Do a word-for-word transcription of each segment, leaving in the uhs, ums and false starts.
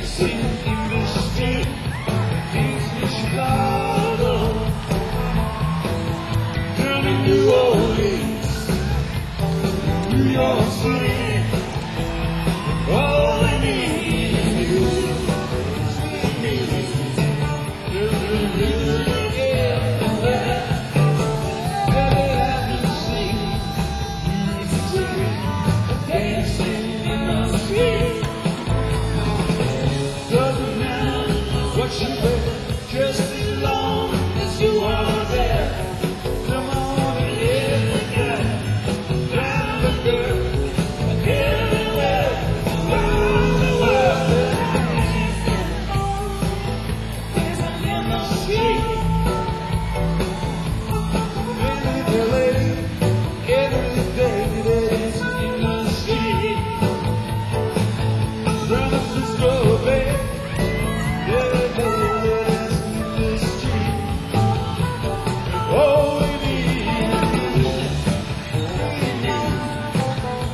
dancing in the street, dancing in Chicago, down in New Orleans, New York City. All we need is you. We need you. Dancing in the street. Doesn't matter what you wear, just as long as you are there. Come on and get the guy, drive the girl, everywhere around the world. Dancing in the street. Every lady, every day, dancing in the street. San Francisco Bay, every day, dancing in the street. Oh, we need, we need, we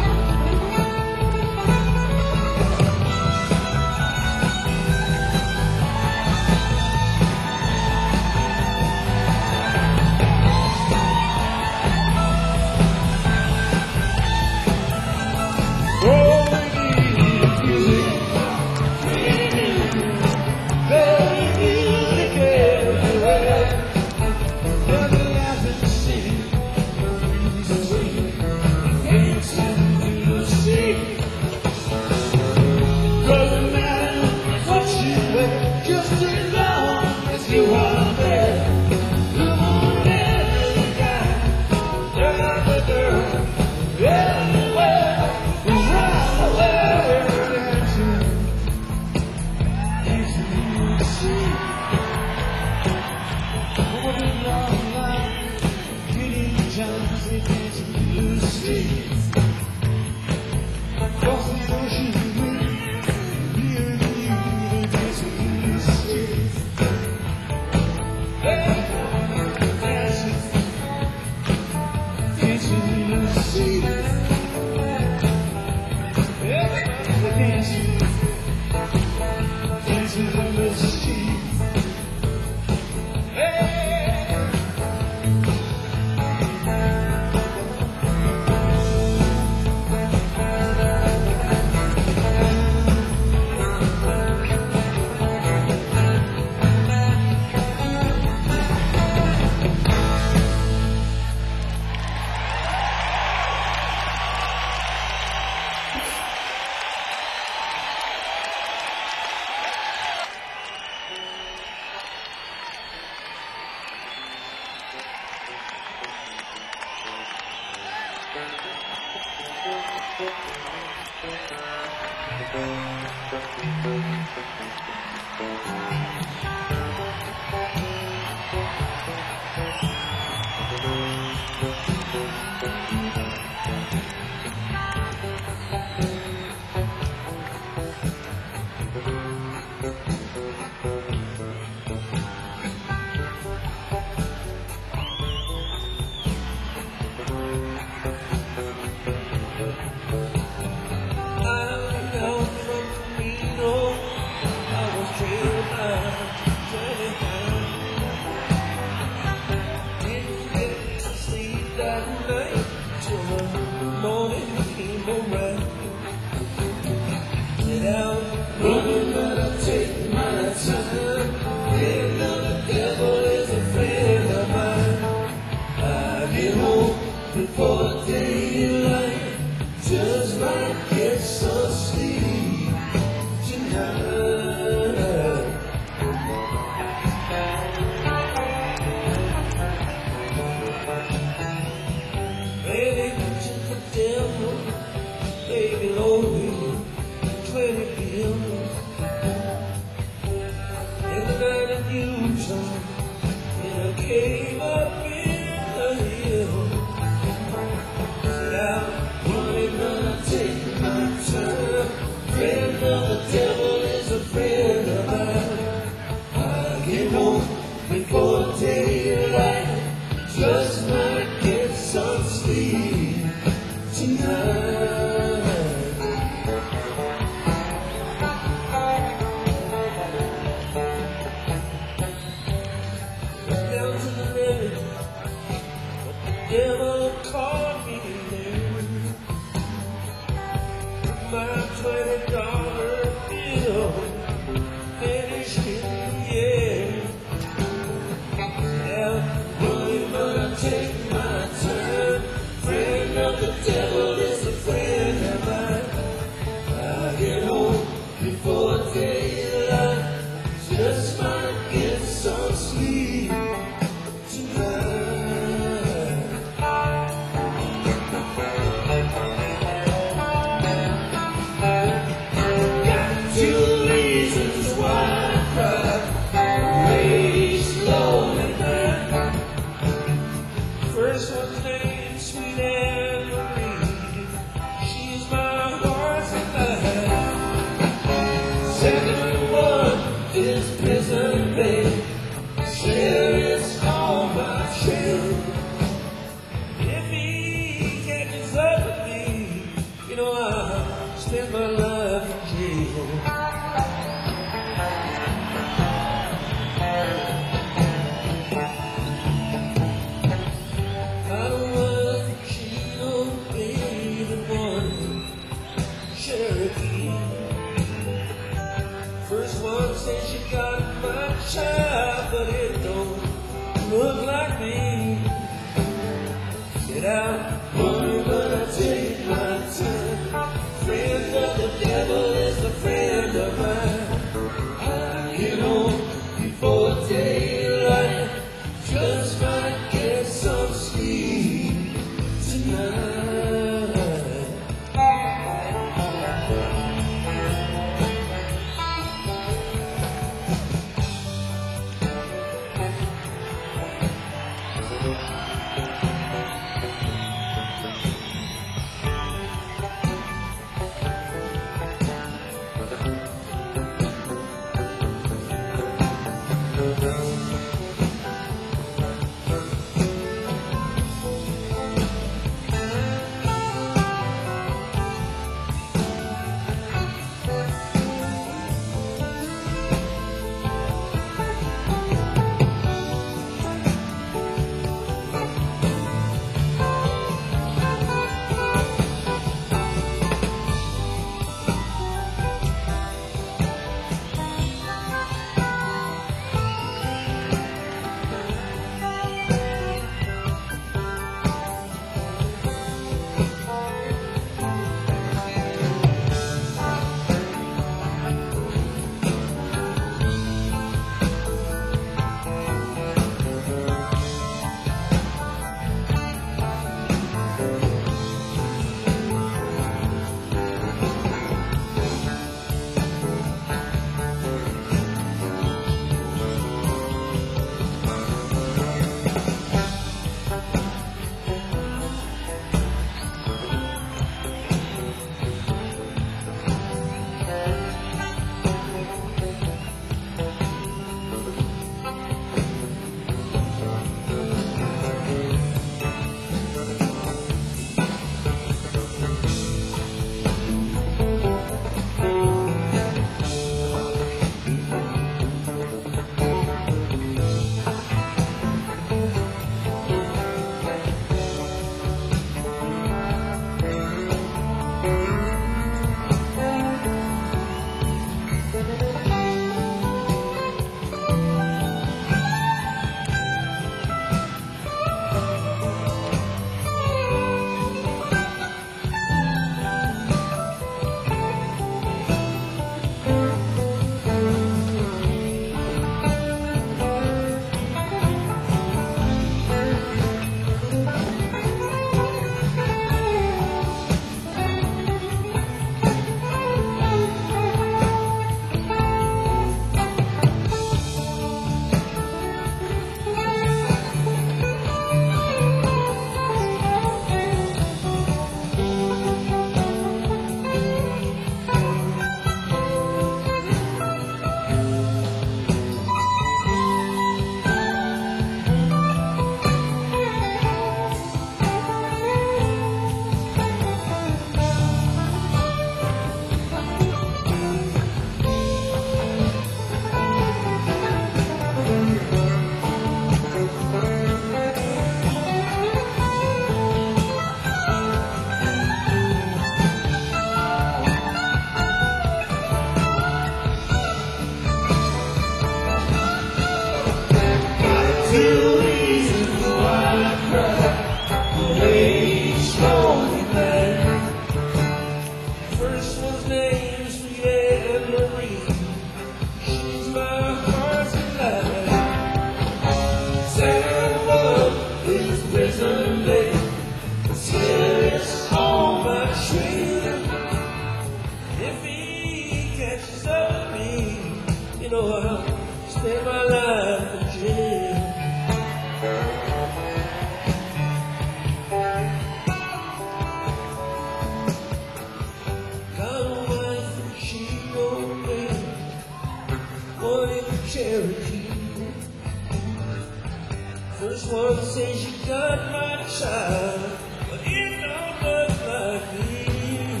First one says you got my child, but it don't look like me.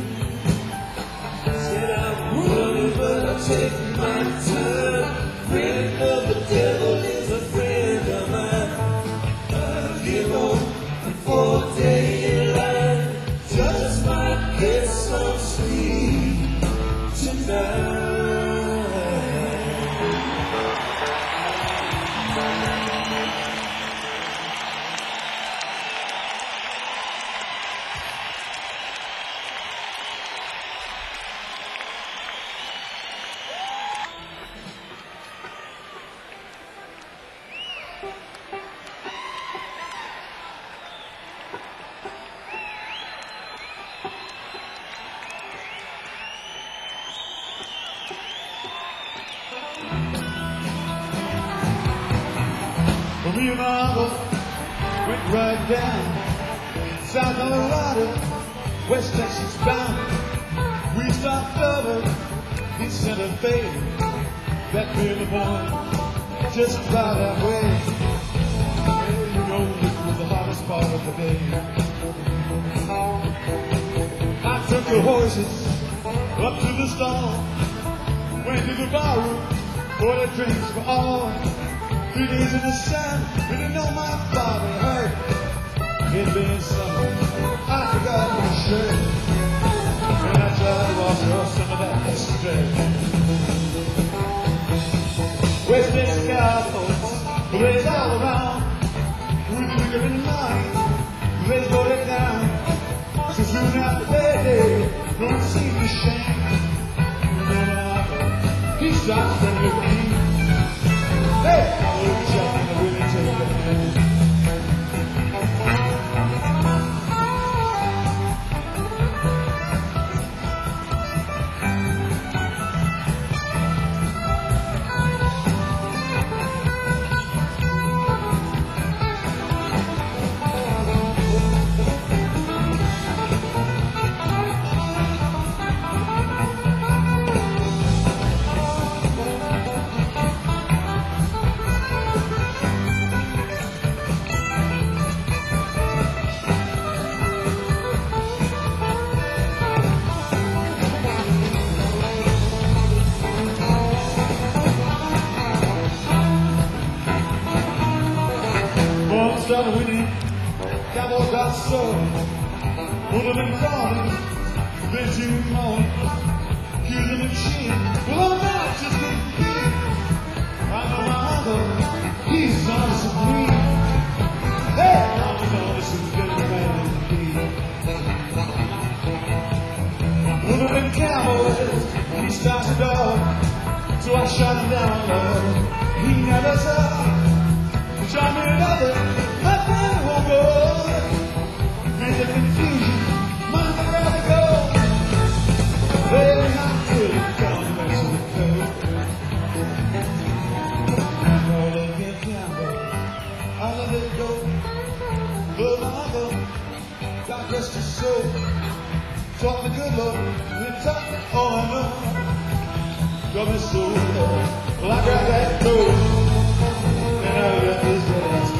Said I'm running, but I'm taking my time. Friend of the devil is a friend of mine. I'll give on before the day in line. Just might get some sleep tonight. Me and my uncle went right down South Colorado, West Texas bound. We stopped over in Santa Fe. That really point just about halfway. Well, you know, this was the hottest part of the day. I took the horses up to the stall, went to the bar room, ordered drinks for all. Three days in the sun, didn't know my body hurt. It been summer, I forgot my shirt, and I tried to wash off some of that dirt. West Texas cowboys, blaze all around, with the liquor in the mind, let's go it down. So soon after that day, don't seem to shame. He stops and look at me. Hey, I will jump and I really take the hand. Started winning, cowboys got sold, would have been calling, been too long, accusing the machine, well I'm not just a kid, I know my uncle, he's honest with me, hey, I was honest with the man indeed. Would have been cowboys, he starts a dog, so I shot him down, Lord, he never saw, shot me another. Nothing won't go. There's a confusion. Mama, gotta go. Well, not good. Come back to the code. And all of them cowboys, I let it go. But my uncle, God rest his soul, taught me good Lord. We taught me all I know. Got me so low. Well, I got that dough. And I got this dance.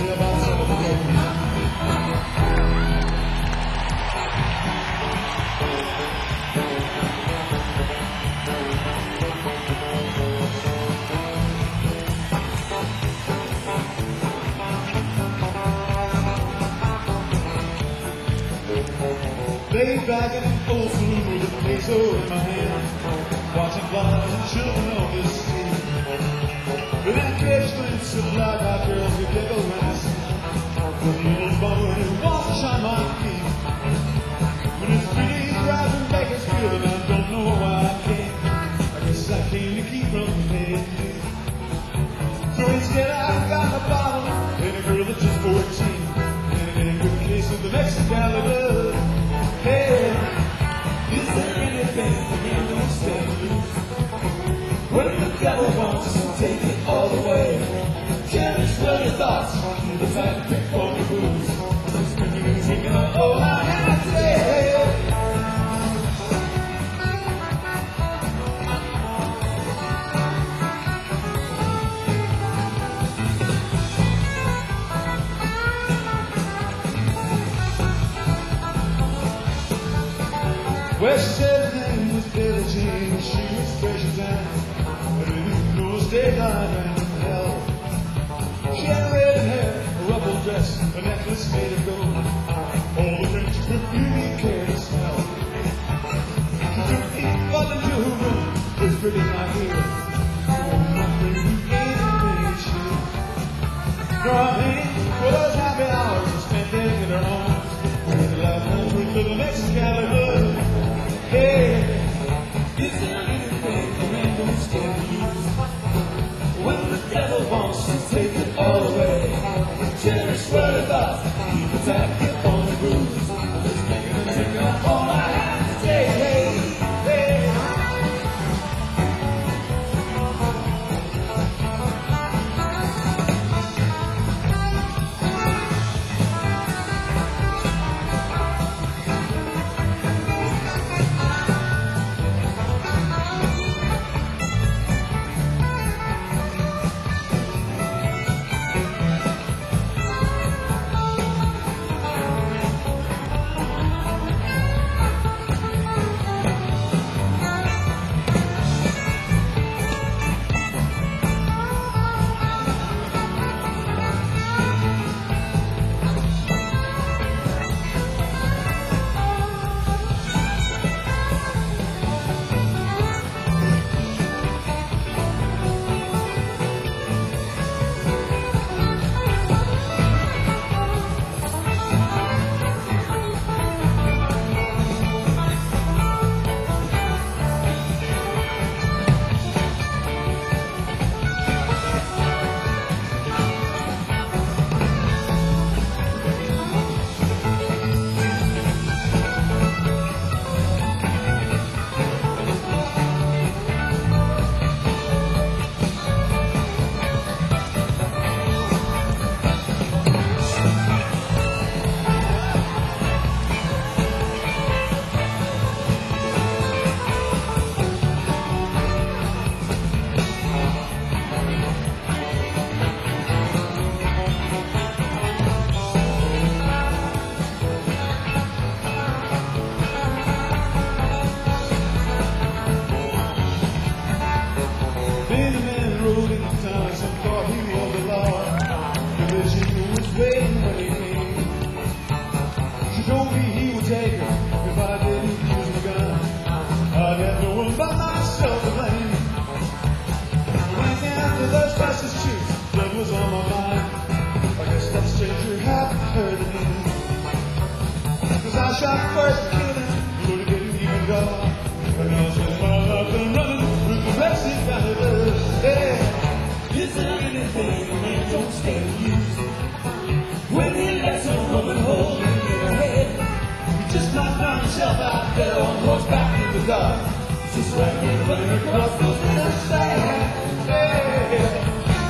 Laid back in an old saloon with a peso in my hand, watching wives and children on the street. But then I catch glimpse of black-eyed girls who giggle when I see the needles bummer who wants to shine my feet. When it's pretty driving Bakersfield and I don't know why I came, I guess I came to keep from head. So instead I got a bottle and a girl that's just fourteen, and a good case of the Mexican love. Hey, is there anything you don't stand loose? When the devil wants to take it all away, cherish well your thoughts, the fact pick for the booze. It's been taking up all I have to say. Well, she said her name was Billie Jean, and she was fresh down, but in no state line and in hell. She had red hair, a ruffled dress, a necklace made of gold, all the things perfume cared to smell. She took me all into her room, was pretty like here, oh, nothing anything she did. Crying was happy hours spent there in her arms, with the loud home with the Mexican love. Hey, is there anything a man don't stand to use? When the devil wants to take it all away, cherish what I thought, keep the tap, get on the grooves. Just making and taking up all I have to say. Hey, hey. shot first to kill him. Gonna get him even gone. And I'll spend my life been running with the best he got to do. Hey, Is there anything a man don't stand used when he lets a woman hold him in her head? he just knocked down himself out there on horseback in the dark. Just like me running across those little sands. Hey.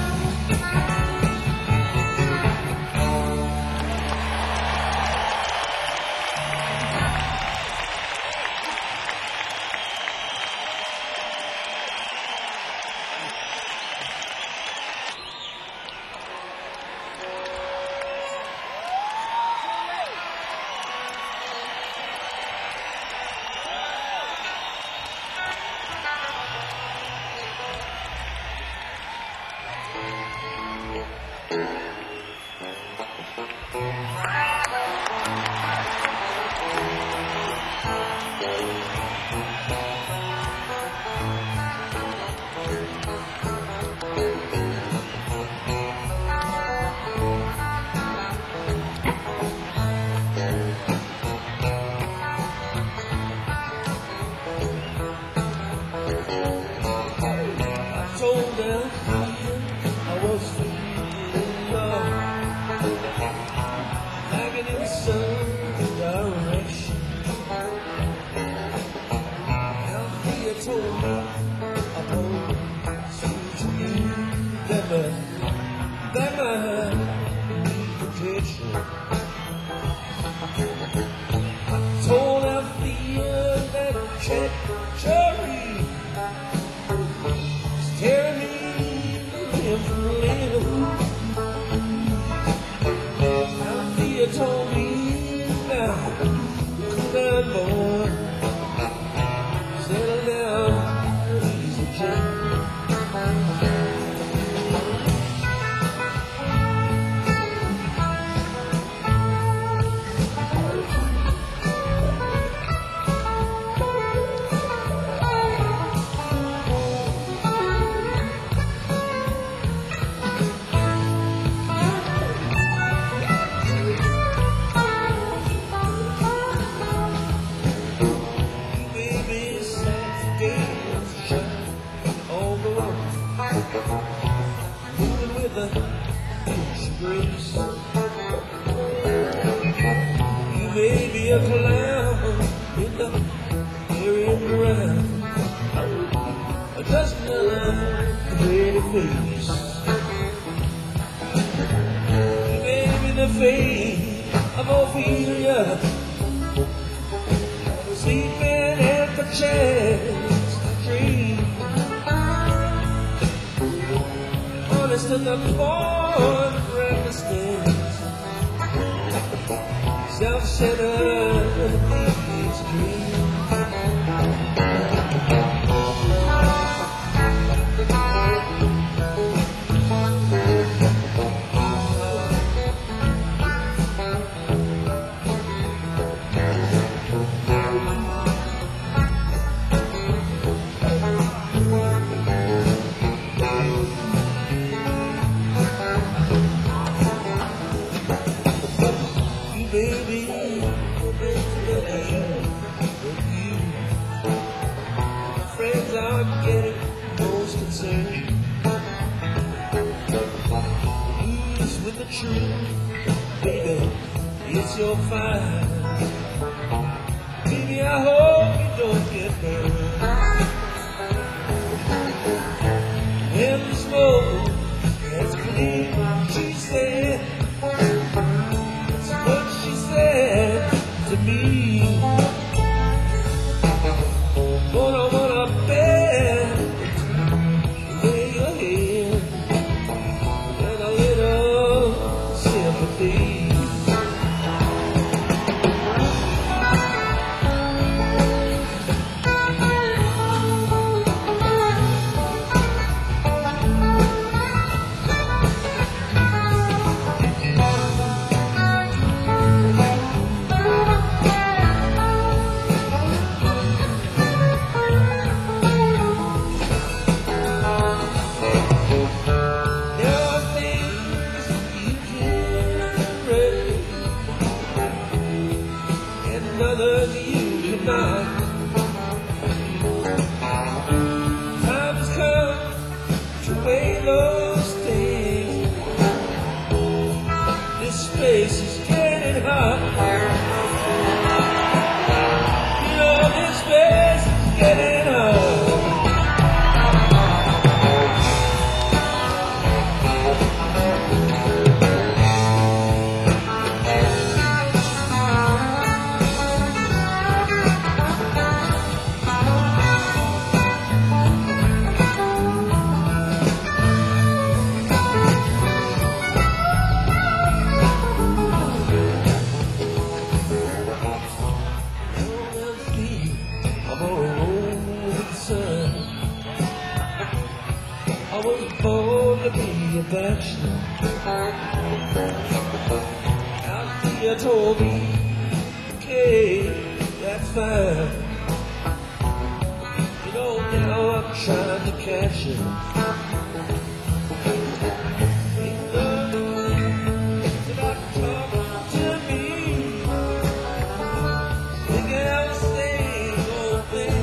Told them I was feeling love, lagging in some direction. Althea told me I proposed to you that my, that my need protection. I told Althea that treachery tearing me from living. Althea told me now, cool down, boy, settle down, easy, Jim. Moving with a inch grace. You may be a clown in the area ground, just another pretty face. You may be the fate of Ophelia, sleeping at the chance tree. Honest to the point of recklessness, self-centered these dreams. Baby, friends are getting most concerned. Who's with the truth, baby? It's your fight. Baby, I hope you don't get burned. When the smoke has cleared, she said, that's what she said to me. But I wanna bet lay your head and a little sympathy. You told me, okay, that's fine. You know, now I'm trying to catch you. You're not talking to me. Thinking I was staying open.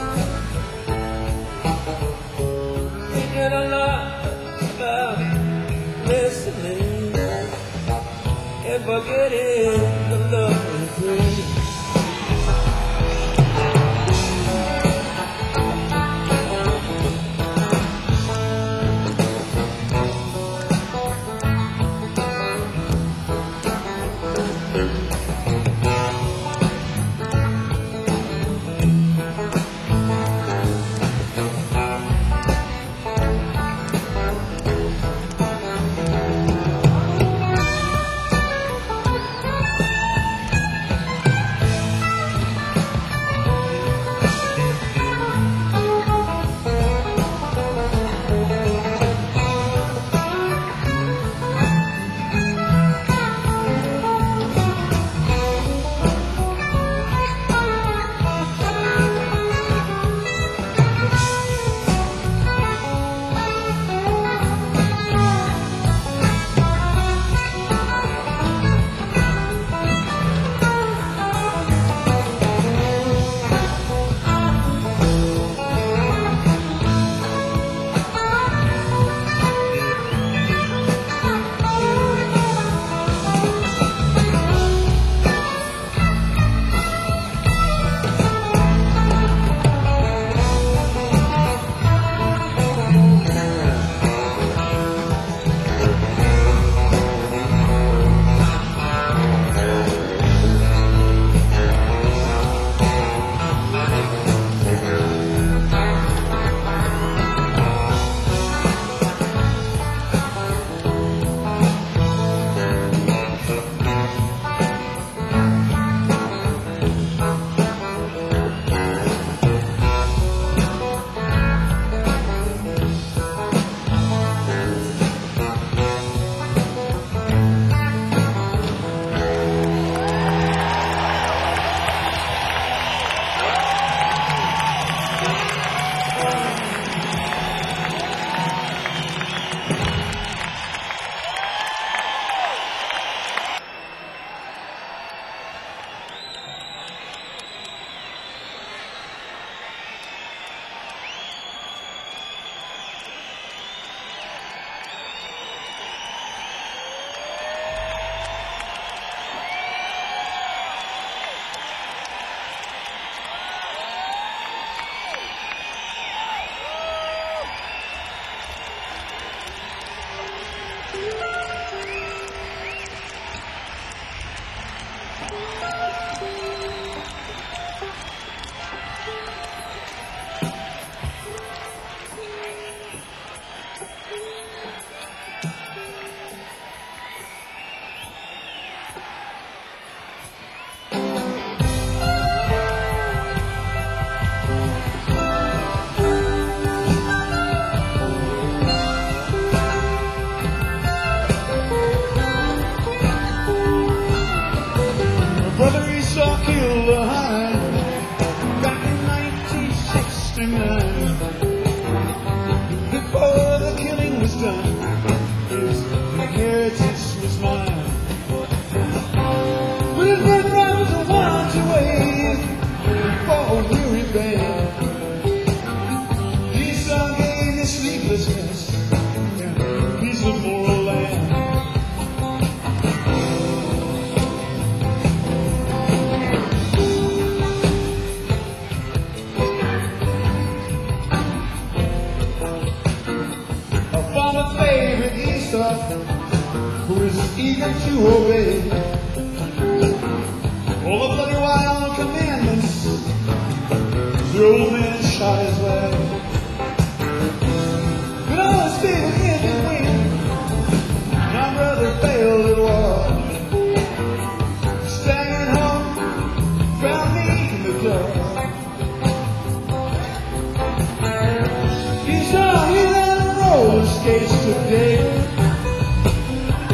Thinking a lot about listening. And forgetting the love we bring. who is eager to obey all the bloody wild commandments the old man shot his way. But all his faith in him win, my brother failed at war. Staying at home, found me in the door. He saw me on roller skates today.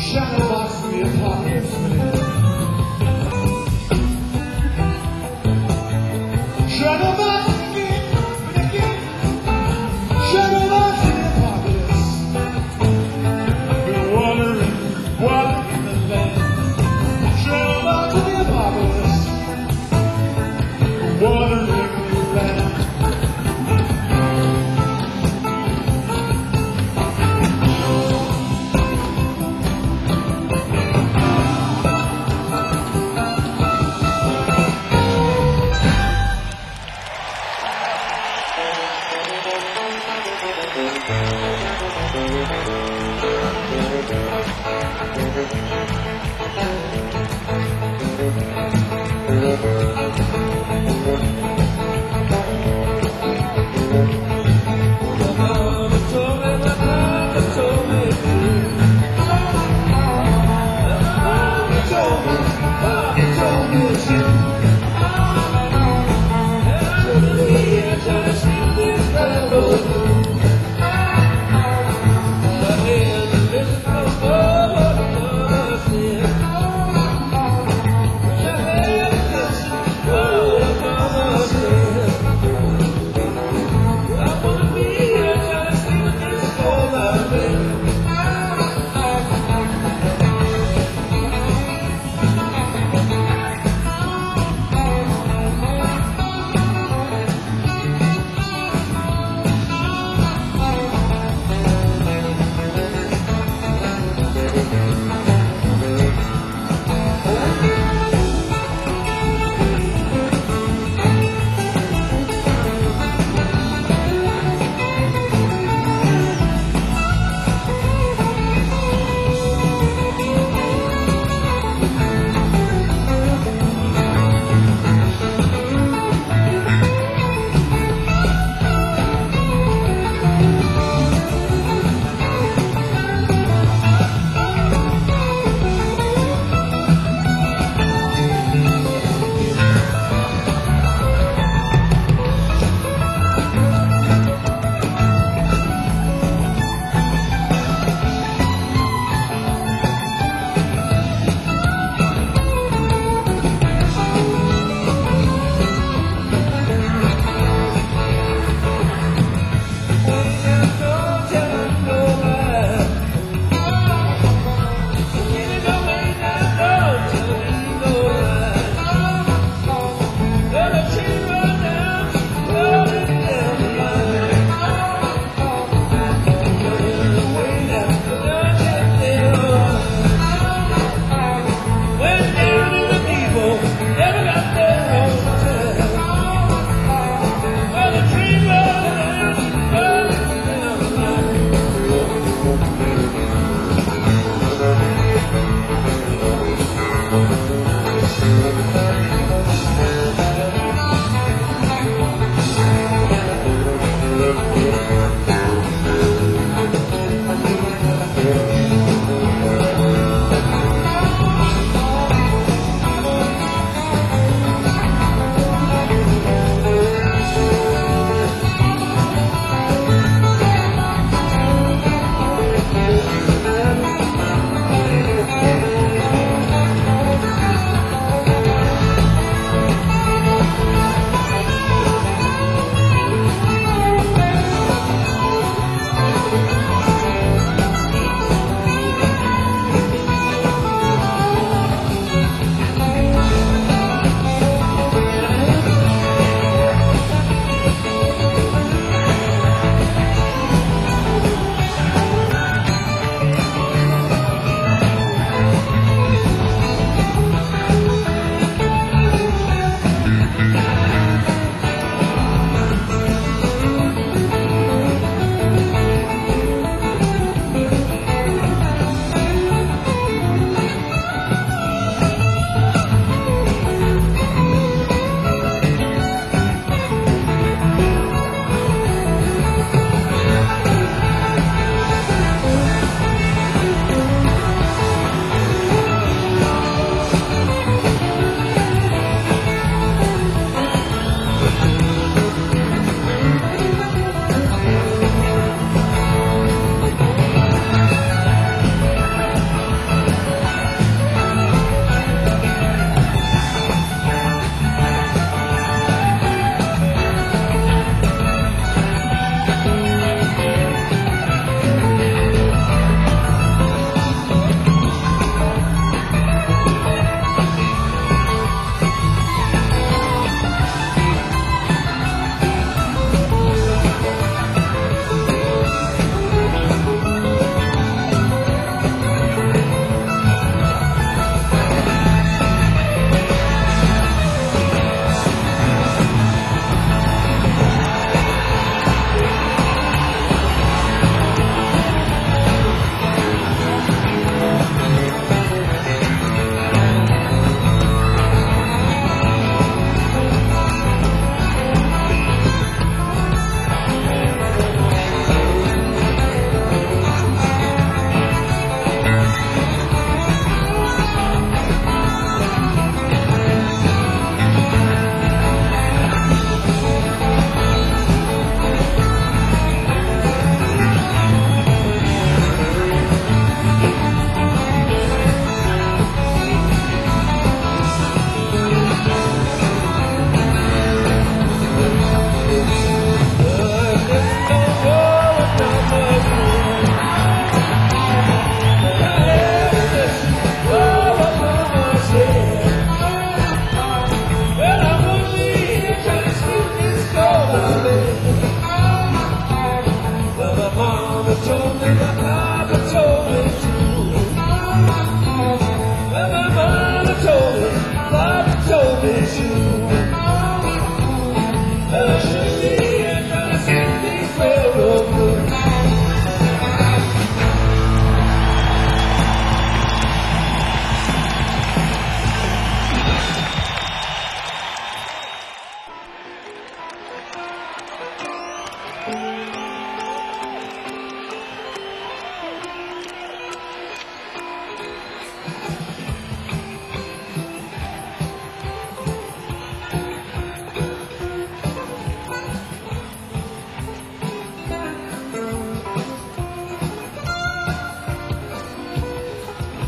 Shadow box in the apocalypse man. Shadow box again, again. Shadow box in the apocalypse. Been wandering, wandering in the land. Shadow box in the apocalypse. Wandering in the land.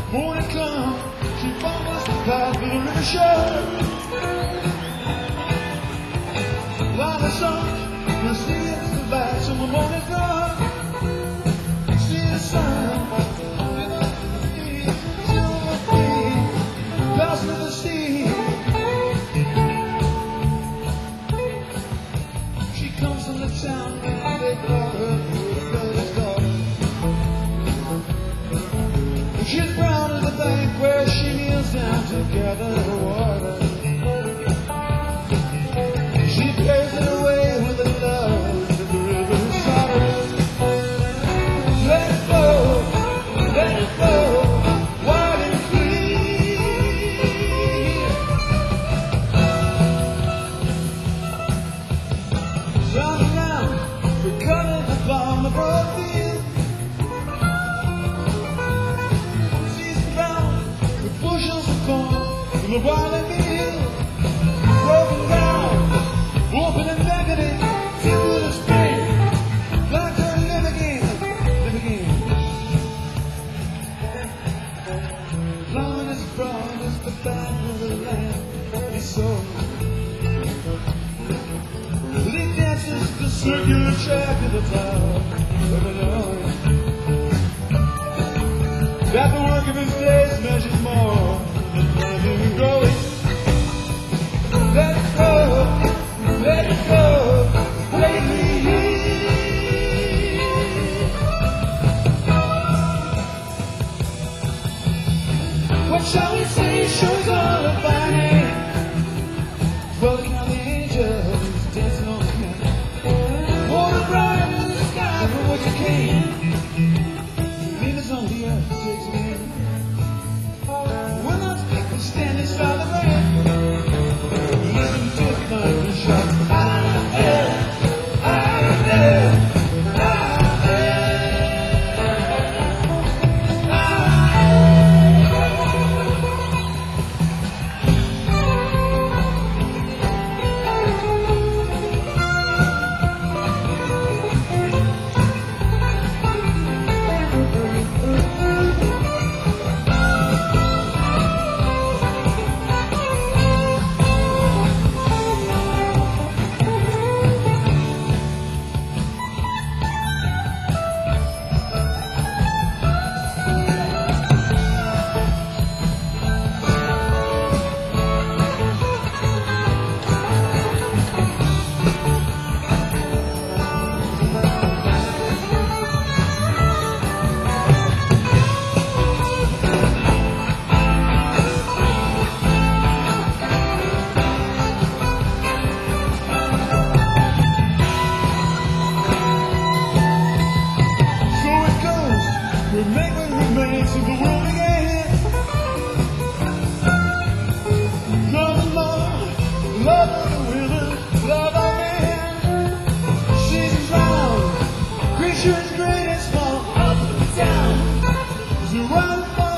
Morning come, she follows the path of the river shore. While the sun, the sea is the lights of the morning dawn. See the sun, in the sea, silver sea, past the sea. She comes from the town where they call her the brother's daughter. She's brown at the bank where she kneels down to gather the water. She plays it away with the love that the river taught her. Let it go, let it go, wide and free. Round and round, we cut it upon the broad field. Bushels of corn in the wild meal, broken down, open and beckoning, into the spring, like her live again, live again. Long as broad as the back of the land, he saw. He dances the circular track of the tower of Illinois. That the work of his days measures more than living growing. Let it go, let it go, lately. What shall we say? Shows all of our name. Well, the county angels dancing on the canal. Oh, the bright in the sky from which you came. Venus on the earth takes me in. We're not standing side the rain. Listen to the thunder shout. I am, I am, I am, I remember remains of the world again. Love the Lord, love of the river, love of man. Seasons round, creatures great and small, up and down, as we run and fall.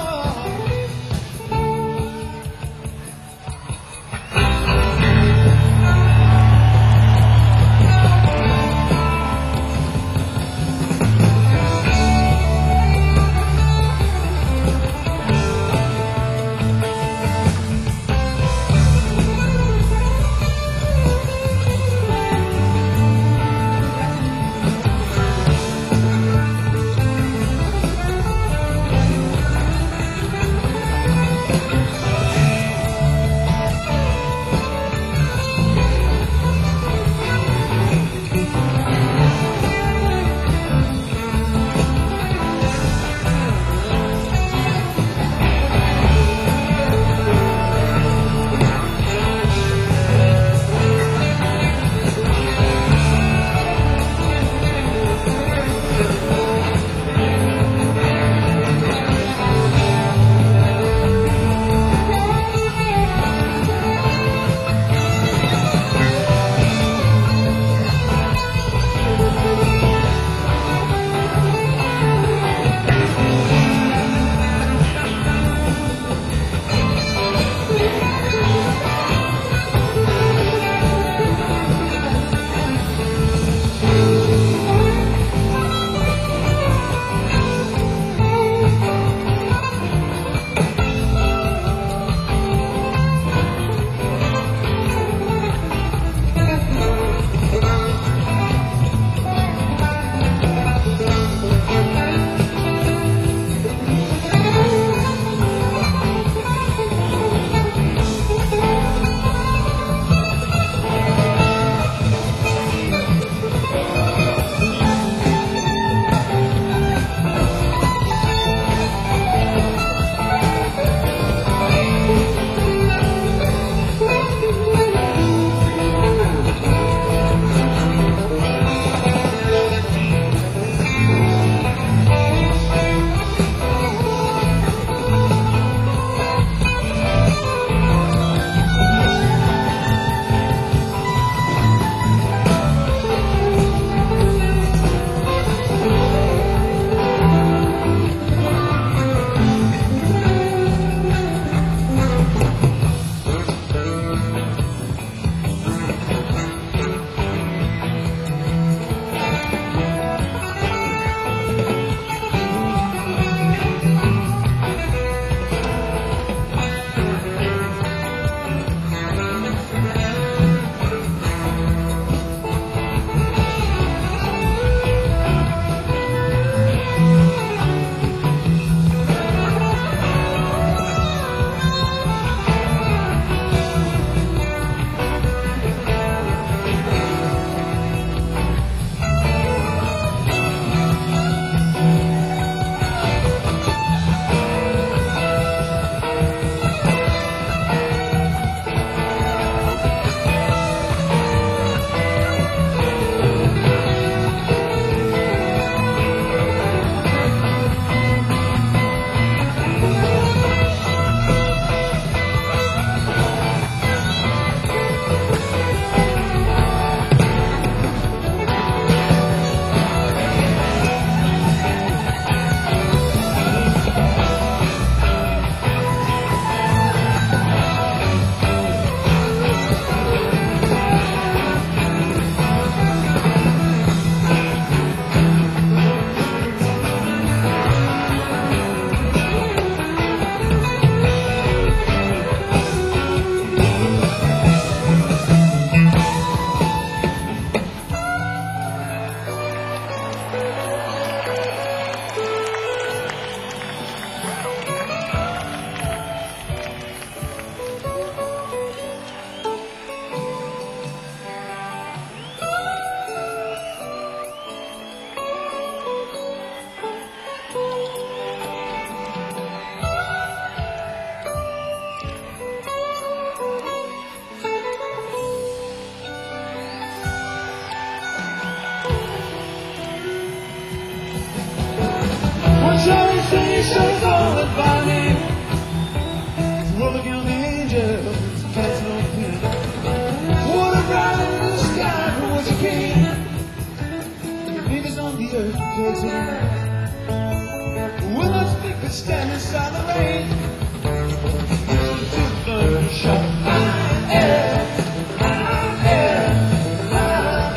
rain. This is thundershot. My air, my air, my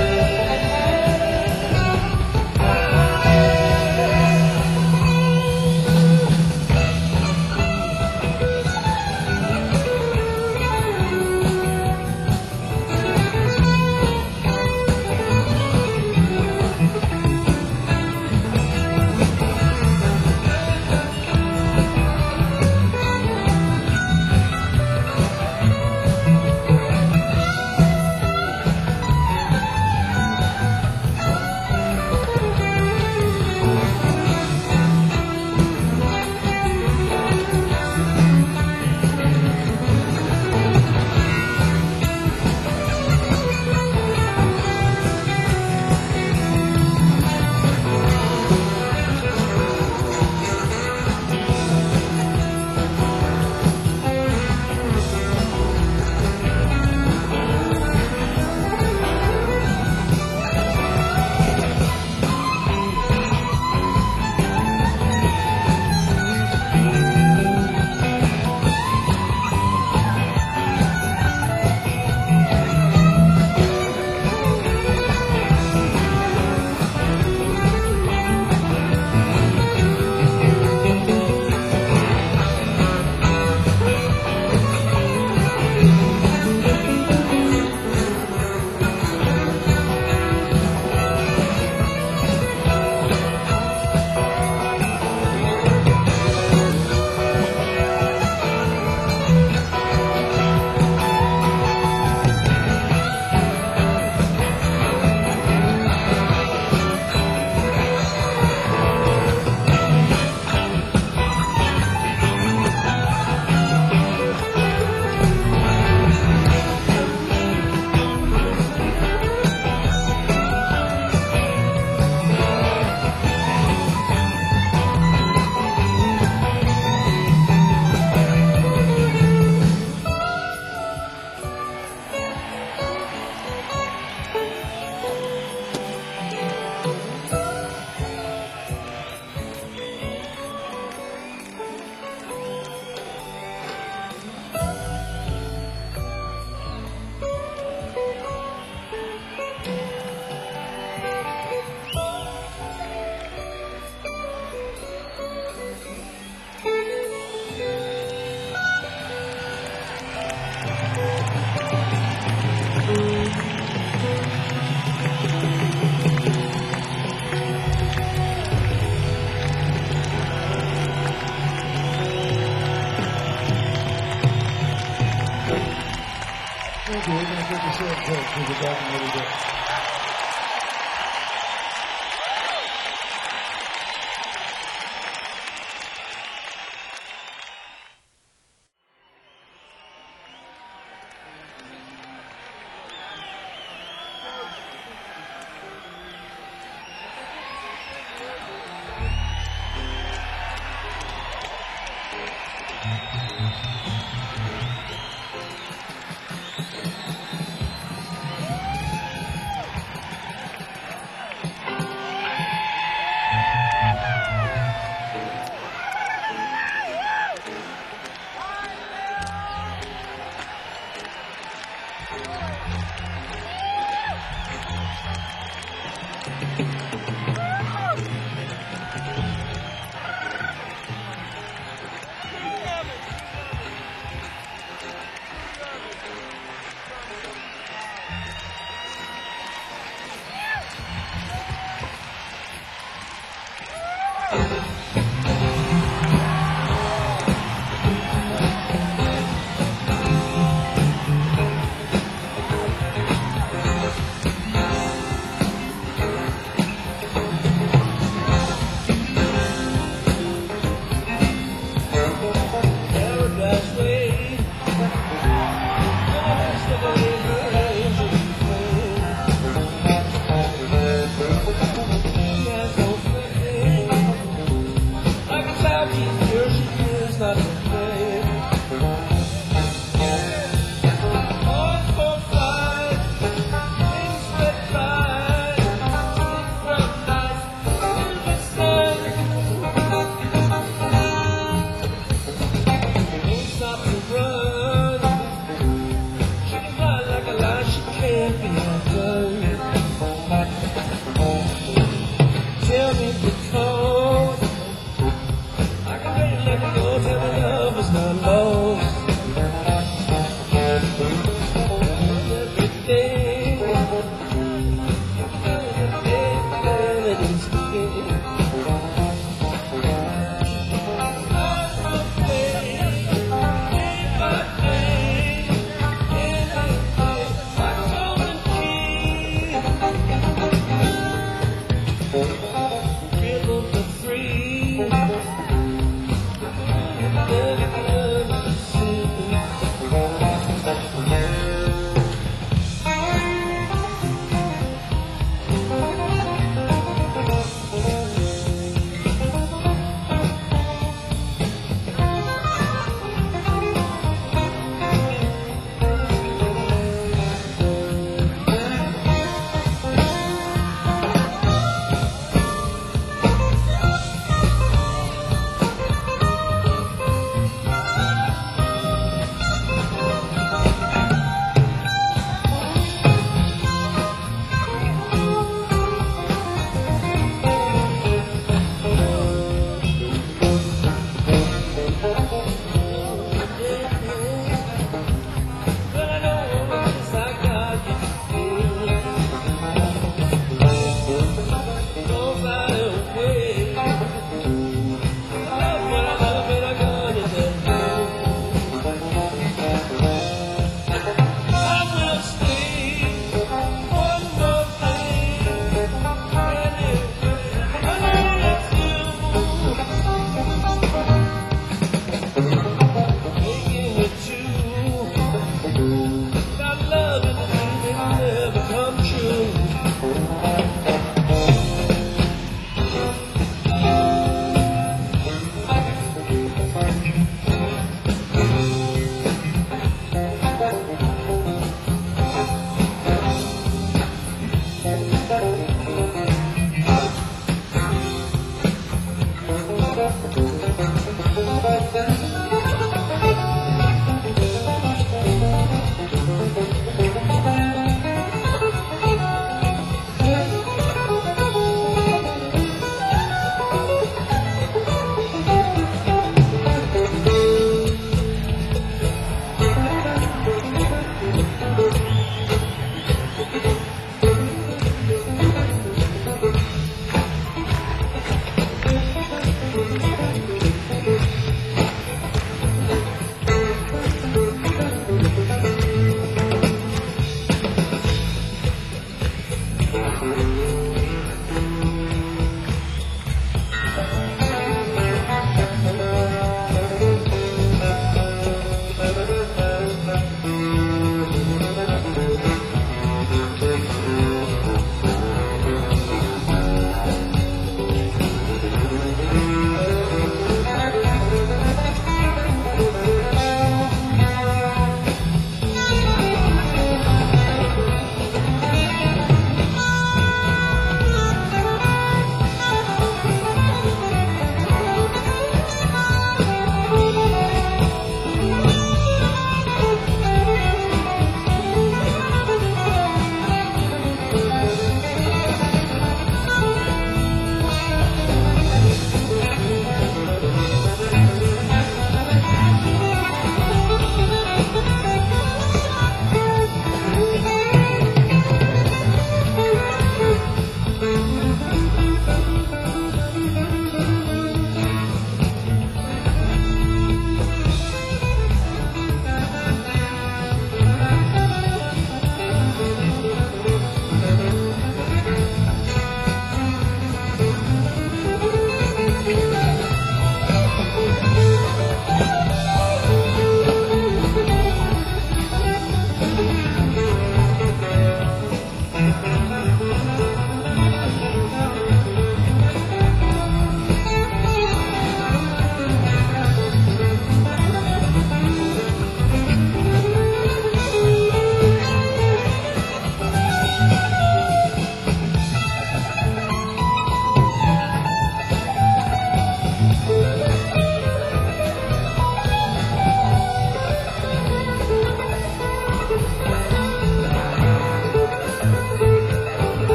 Thank you. We're going to take a short break. We'll be back in a little bit.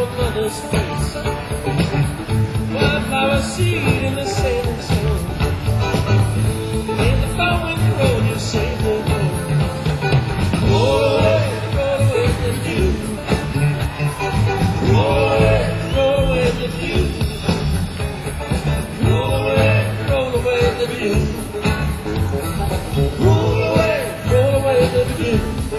your mother's face. Wildflower seed in the sailing sun. In the far wind road, you saved the road. Roll away, roll away the dew. Roll away, roll away the dew. Roll away, roll away the dew. Roll away, roll away the dew.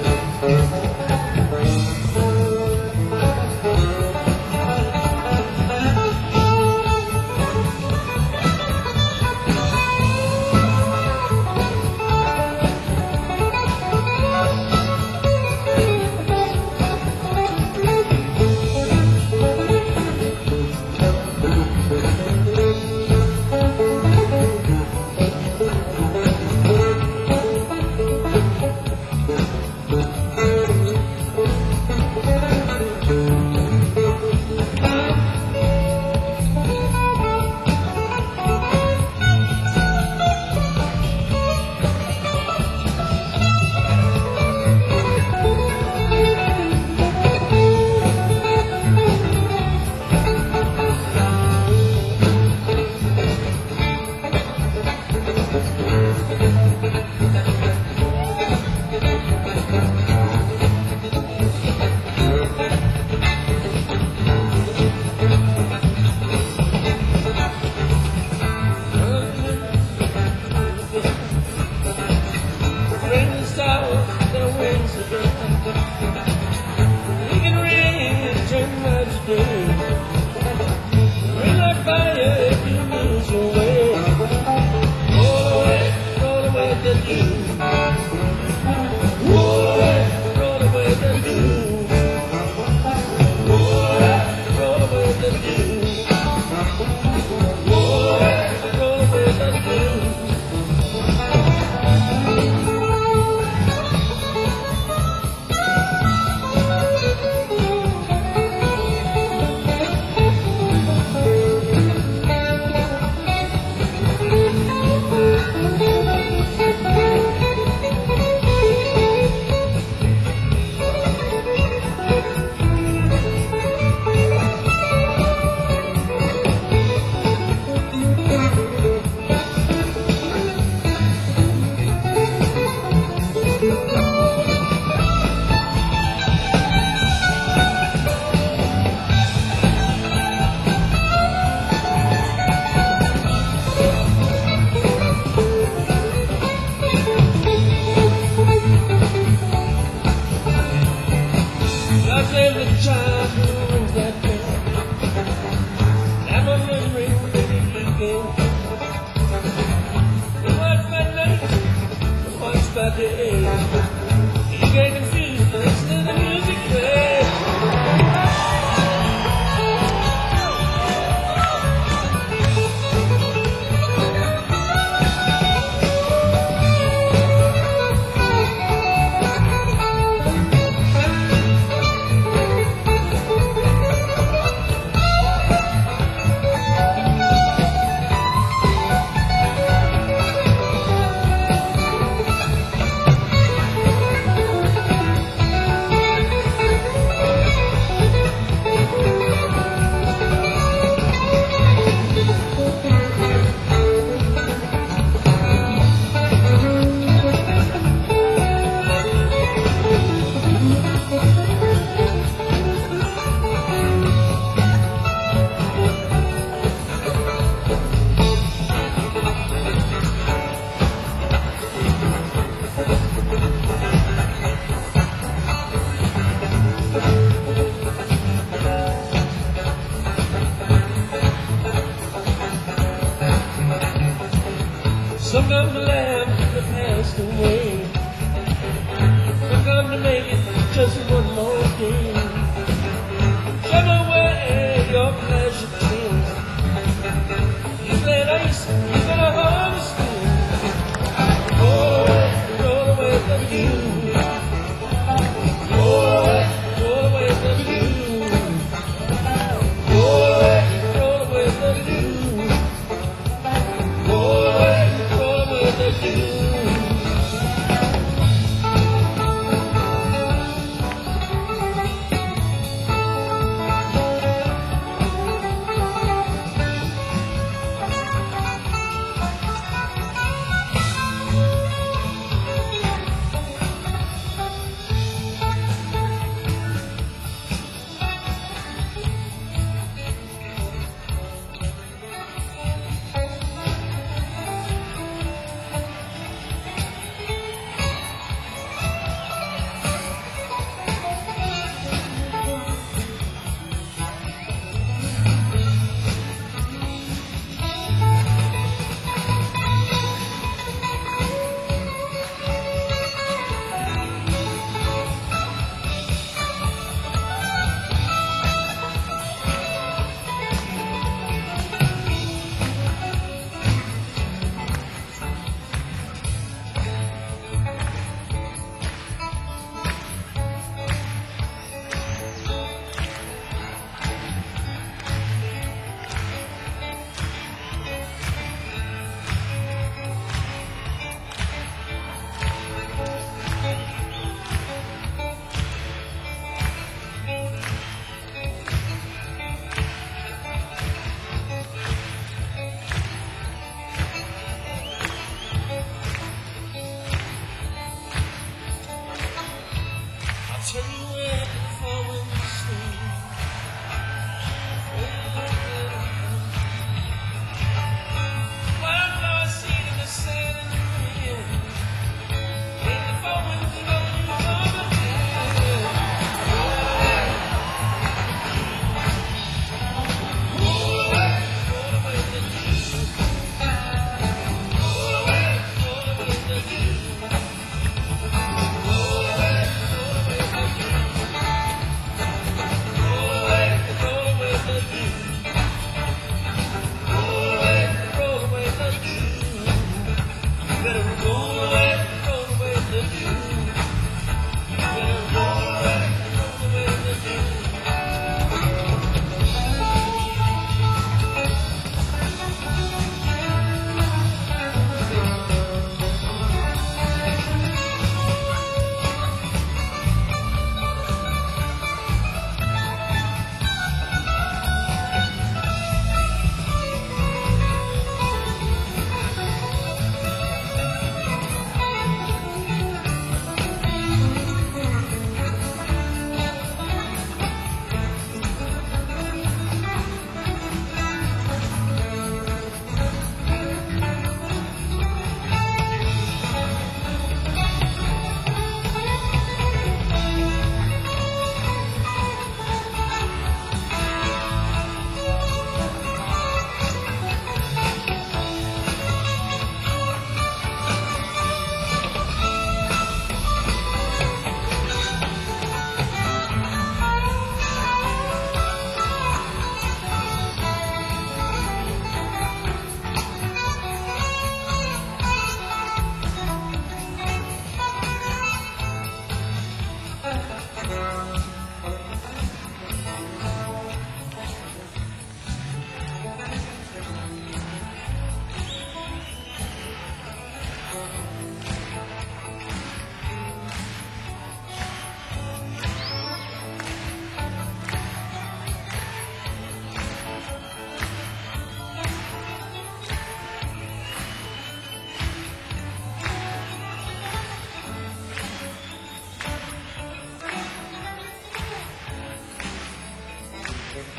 Some come to laugh that passed away. Some come to make it just one more day. Shove away your pleasure pills. You said ice, you said a hard school. Roll away, roll away the view. Roll away, roll away the view. Roll away, roll away the view. Roll away, roll away the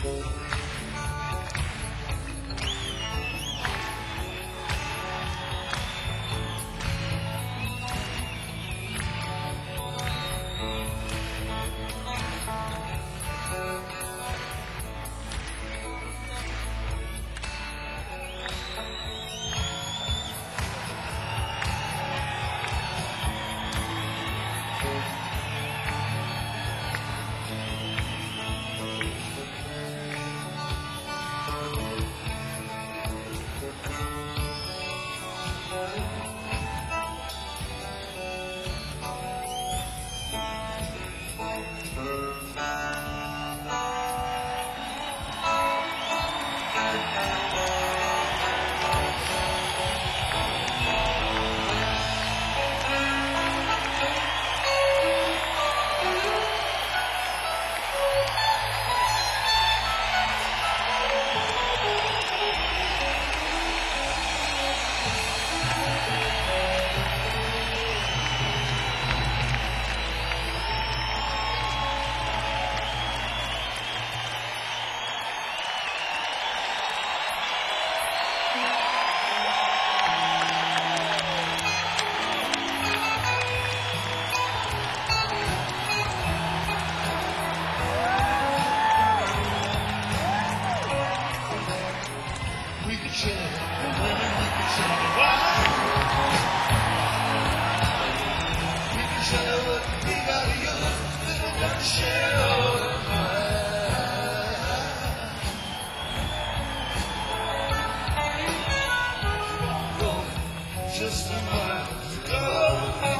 Just a while ago,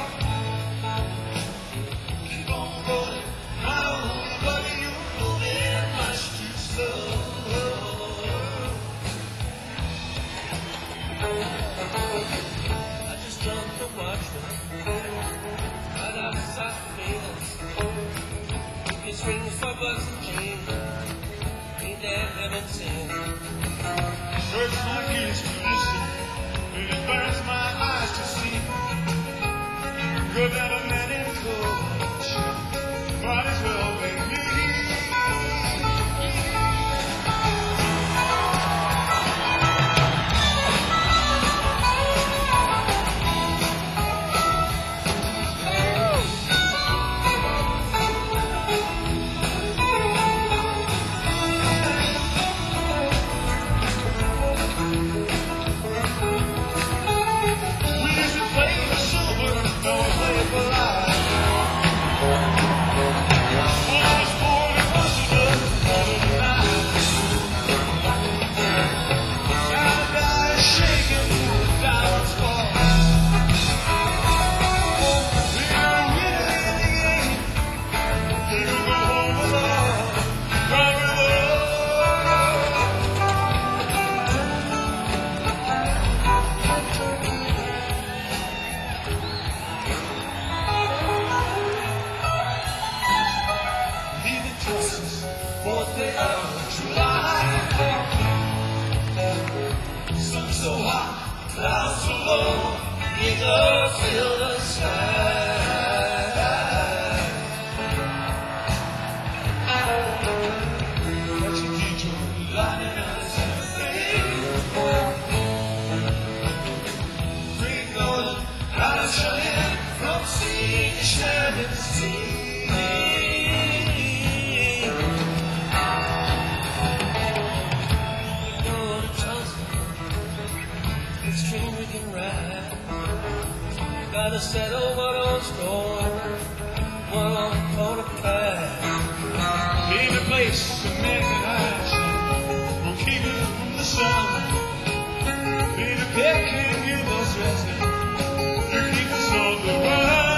keep on going, my own body, you're moving much too slow. I just jumped from Washington, right outside the fields. It strings for bucks and chains, ain't that heaven sent? Search my ears to listen, and it burns my eyes to see. Good that a man in coach might as well make me. So hot, clouds so low, eagles fill the sky. That's a detour, Lining up the sympathy, free going, out of shining from sea to shining sea. Stream we can ride. Gotta settle what on storm, what on corner pride. be the place to make it eyes will keep it from the sun. Be the pet can give us rest to keep us on the run.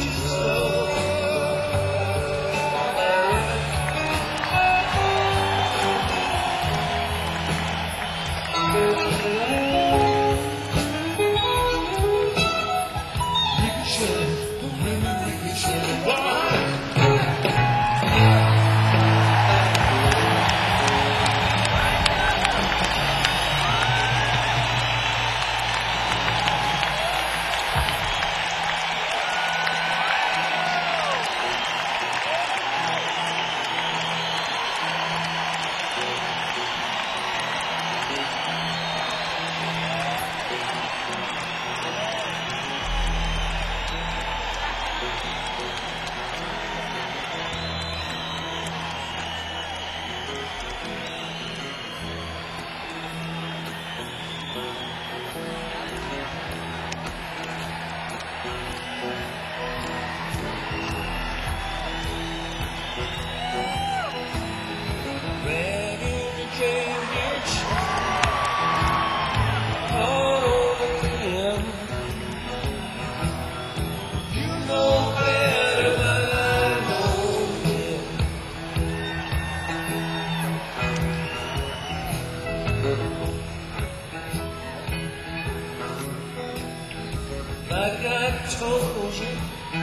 Like I told you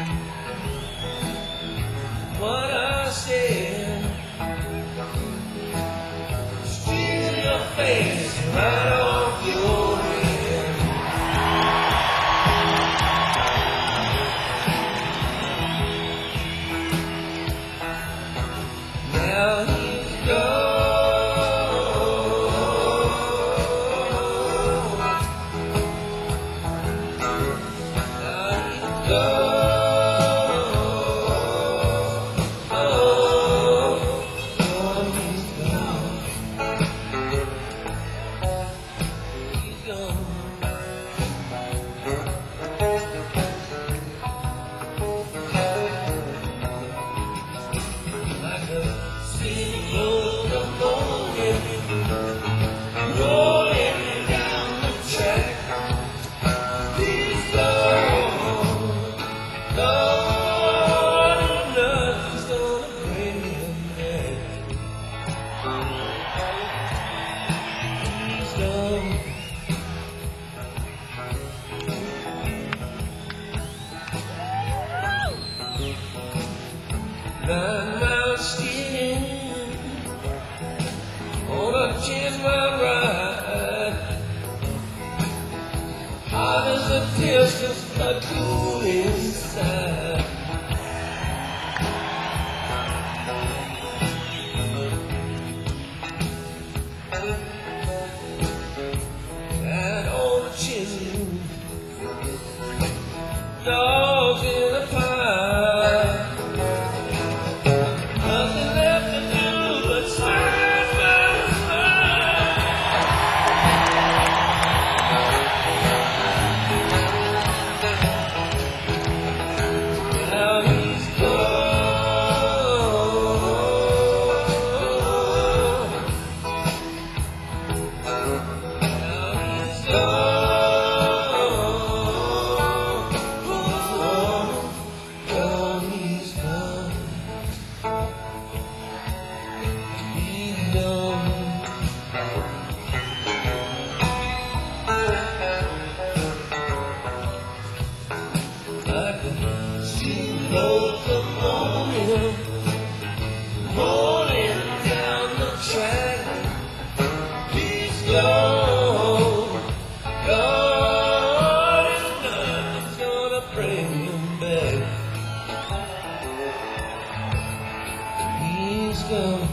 what I said, steal your face right off your head. Now he's gone. Nine miles skin on a ten mile ride, hot as a distance, but cool inside. And on the chimney, dogs in a pile. Nothing left to do but slide by slide. Now he's gone. Now he's gone. Gone, he's gone. I can see locomotive rolling down the track. He's gone, gone, and nothing's gonna bring him back. He's gone.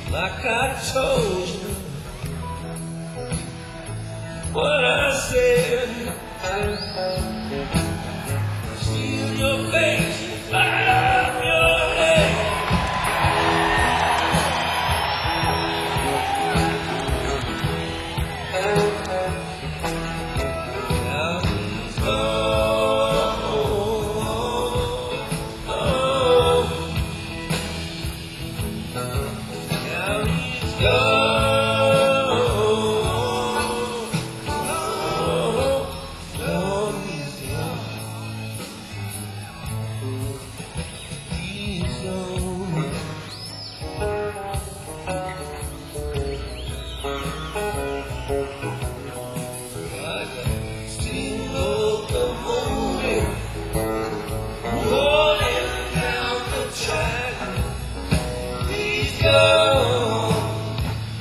like I told you what I said. See your face, light up your head. Now he's gone, oh, now he's gone, oh, oh, he's gone. He's gone. Like a steamboat of morning, rolling down the track. He's gone,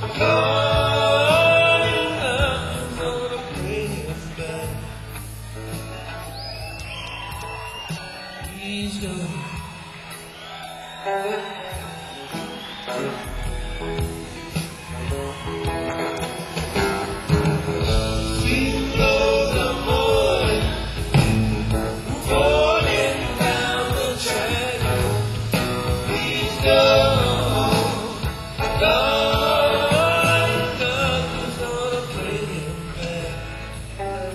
gone, and I'm gonna bring him back. He's gone. Steamboat of morning, rolling down the track. He's gone, gone, nothing's gonna bring him back.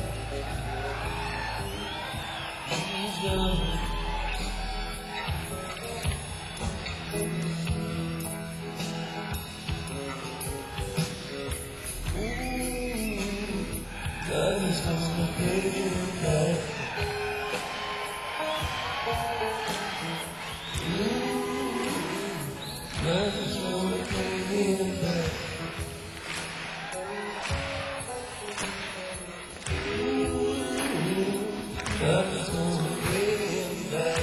He's gone. Nothing's gonna bring him back. Nothing's gonna bring him back. Nothing's gonna bring him back.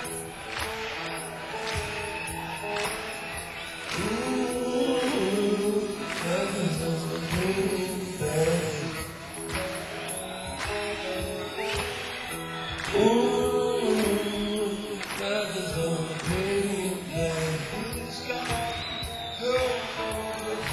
Nothing's gonna bring him back. Ooh, nothing's gonna bring him back. He's gone, gone,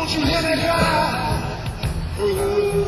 Don't you hear me cry? Ooh.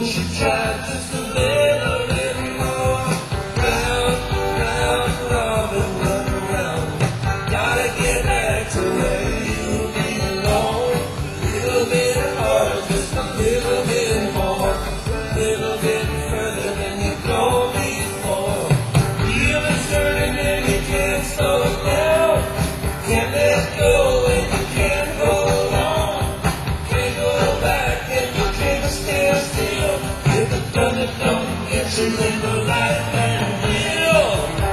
she tried just a little bit more. Round, round, Robin, run around. Gotta get back to where you belong. A little bit harder, just a little bit more. A little bit further than you go before. Feeling's turning and you can't slow down. Can't let go and you can't hold on. Can't go back and you can't stand still. If the thunder don't get you, then the lightning will.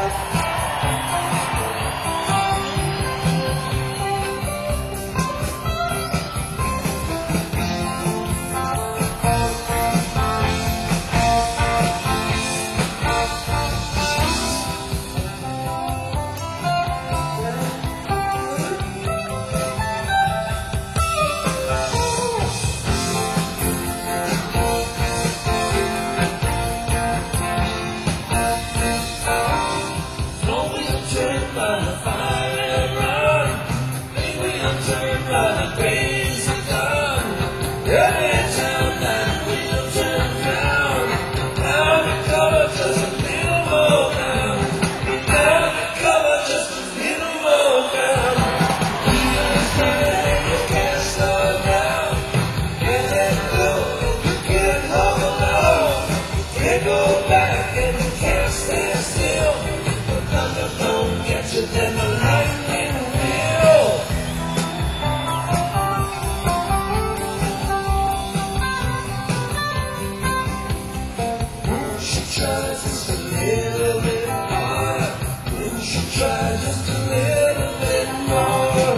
Then the lightning will. Won't you try just a little bit harder? Won't you try just a little bit more?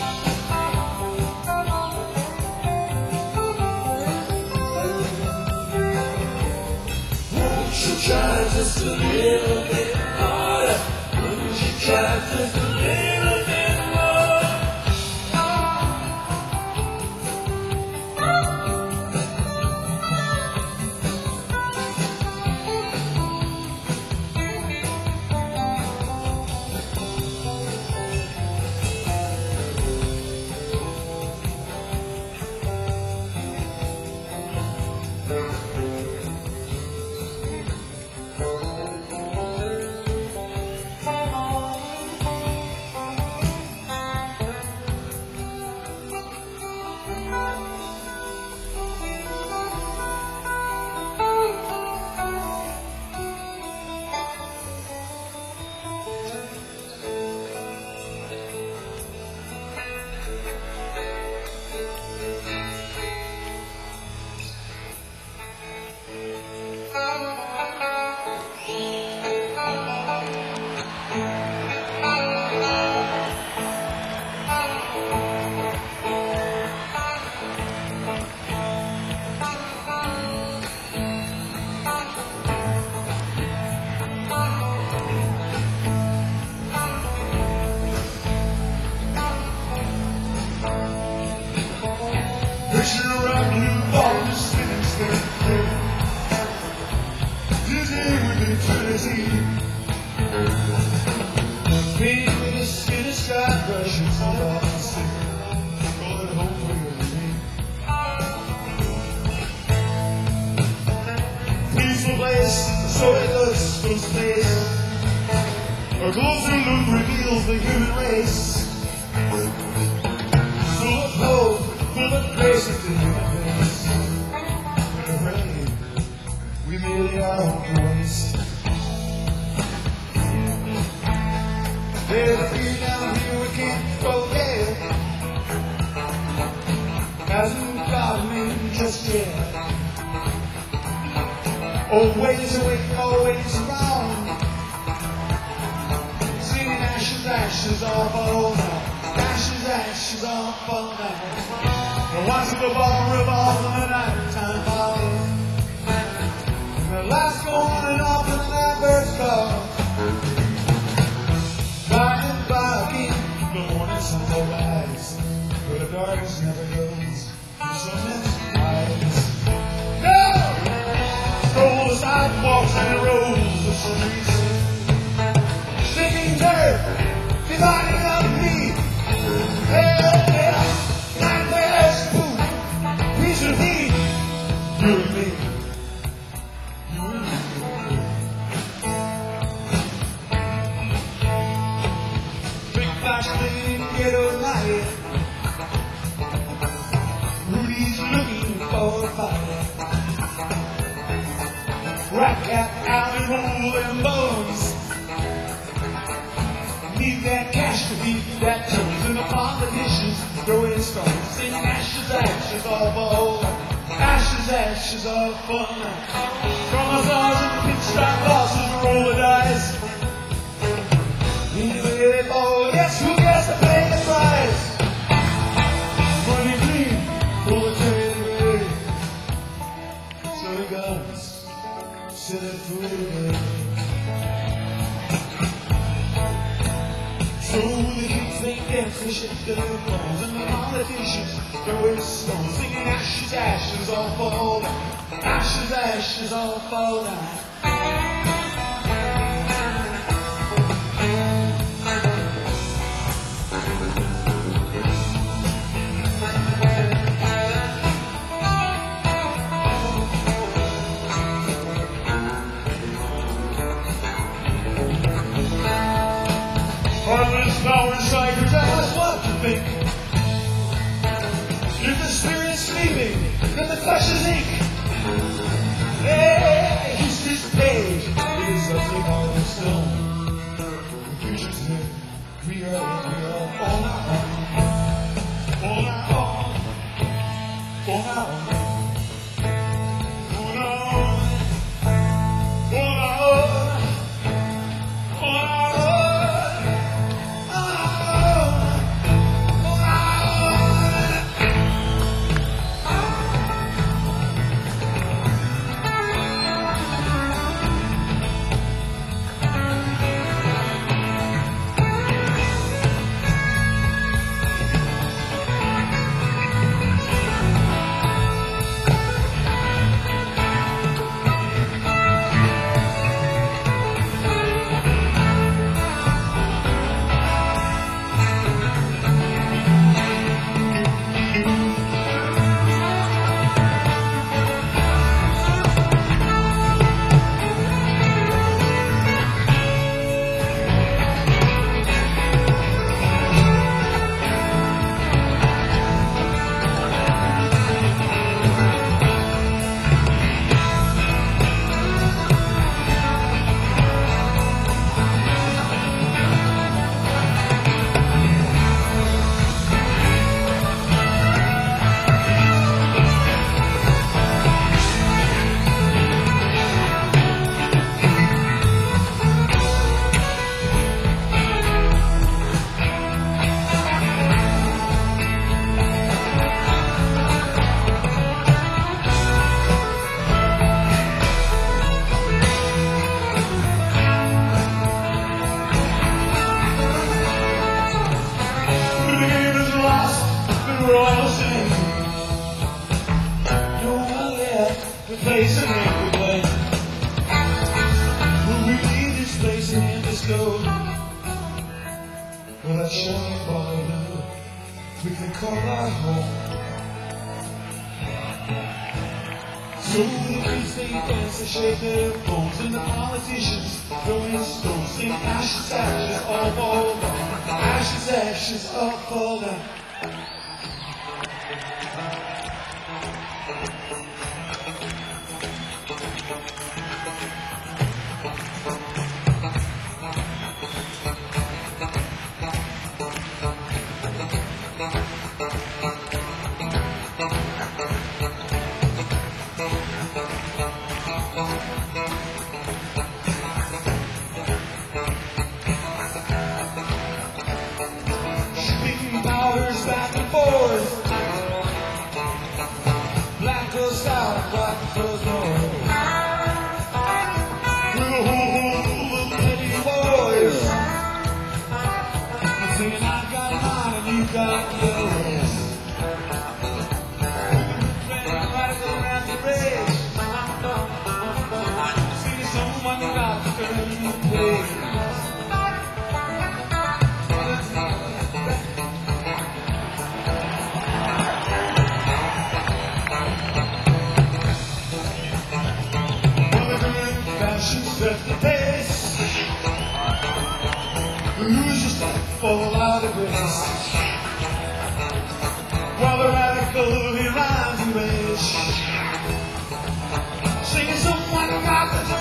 Won't you try just a little bit harder? Try just a little bit more. Picture around you, all the spinning state. Dizzy with eternity. Pain with a skinny sky brushes off the stick. Going home for you and me. Peaceful place, so it looks from space. A closer look reveals the human race. Full of hope, full of grace into the universe. We're afraid we merely are on the waste. There's a fear down here we can't forget. Hasn't got me just yet. Always awake, always wrong. Singing ashes, ashes all fall down. Ashes, ashes all fall down. And watching the ball revolve in the nighttime falling. And the lights go on and off and the night birds call. By and by again, the morning sun will rise. But the darkness never goes. The sun never hides. No! Stroll the sidewalks and the roads of streets. Singing dirt, dividing up me. Hell yeah, nightmares, food, peace and heat. You and me, rat cat out and roll them bones. Need that cash to beat that tones, and the politicians throwing stones, singing ashes, ashes all fall, ashes, ashes all fall. From us all in the pinstripe bosses roll the dice. Anyway, oh yes, who gets to pay the price? Money green, full of trade away. So the guns, sit and food away. So the kids they dance and shake their bones, and the politicians throwing stones, singing ashes, ashes all fall down, ashes, ashes all fall down. Heartless flowers, ciders, tell us what to think. If the spirit's sleeping, then the flesh is ink. Hey, history's page, it is something all in stone. The future's here, we are, we are on our own. On our own. On our own. On our own. On our own. On our own. Place and make the way. When we leave this place and this go, well, that shining ball we can call our home. So the kids they dance and shake their bones, and the politicians throwing stones, sing ashes, ashes all fall down, ashes, ashes all fall down. Powders back and forth, black goes south, white goes north. We're a whole whole of petty boys, saying I got mine and you got yours. Right around the bridge, see someone got to turn the page. Set the pace. Lose yourself, fall out of grace. While the radical he rhymes and rage, singing someone got the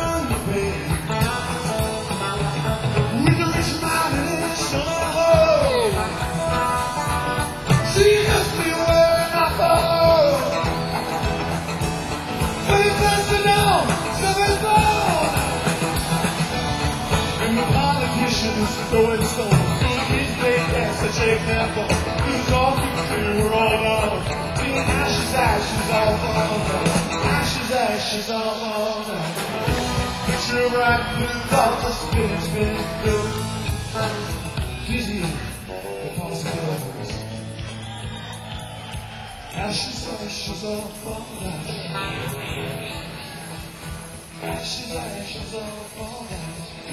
is throwing stones. These great dance to shake their bones. Who's all through, we're all alone. The ashes, ashes all falling. Ashes, ashes all falling. Picture bright blue thoughts are spinning, spinning through. Dizzy, the possibilities. Ashes, ashes all falling. Ashes, ashes all falling.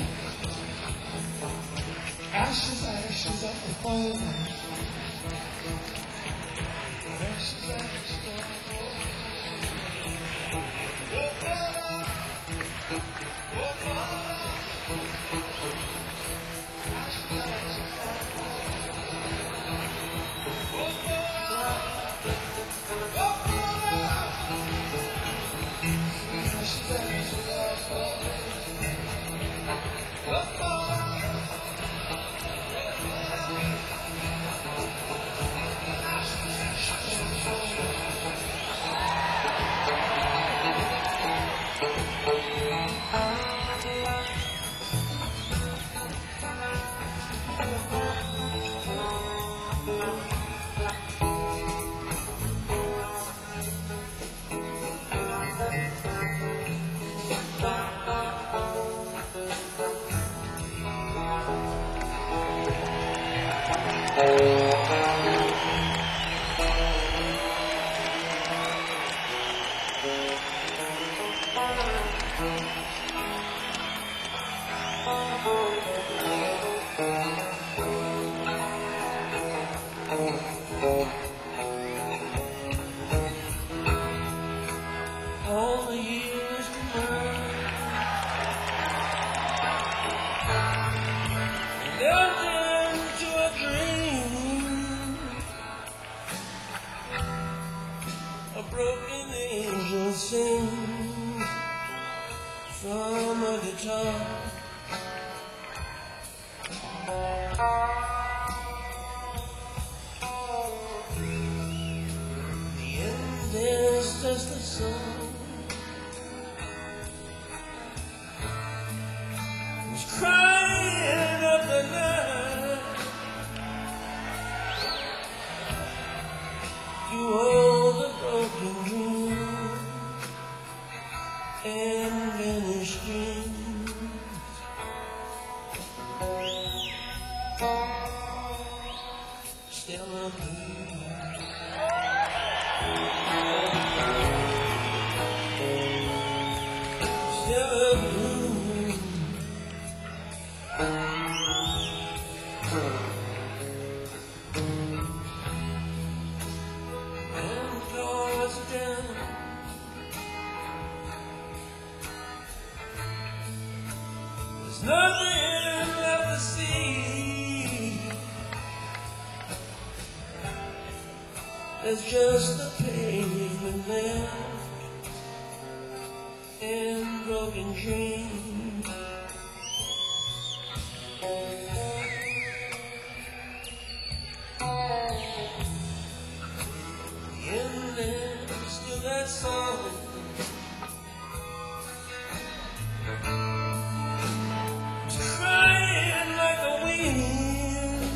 Ashes, ashes all falling. Ashes, ashes all falling. All the years to learn, nothing to a dream. A broken angel sings from a guitar. The end is just a song. Crying up the night, you hold a broken dream and vanished dreams. Still a blue. Still a blue. And clouds down, there's nothing left to see. There's just a pavement left and broken dreams. And there's still that song. It's crying like the wind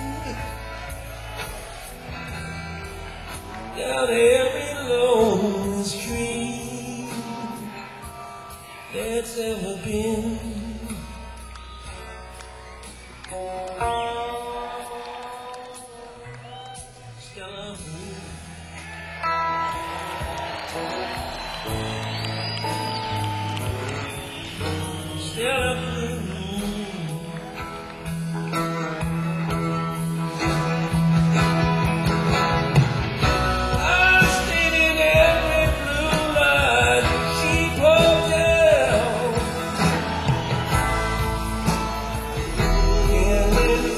down every lonely street that's ever been. Still a blue. Still a blue. I stayed in every blue light cheap hotel. Yeah,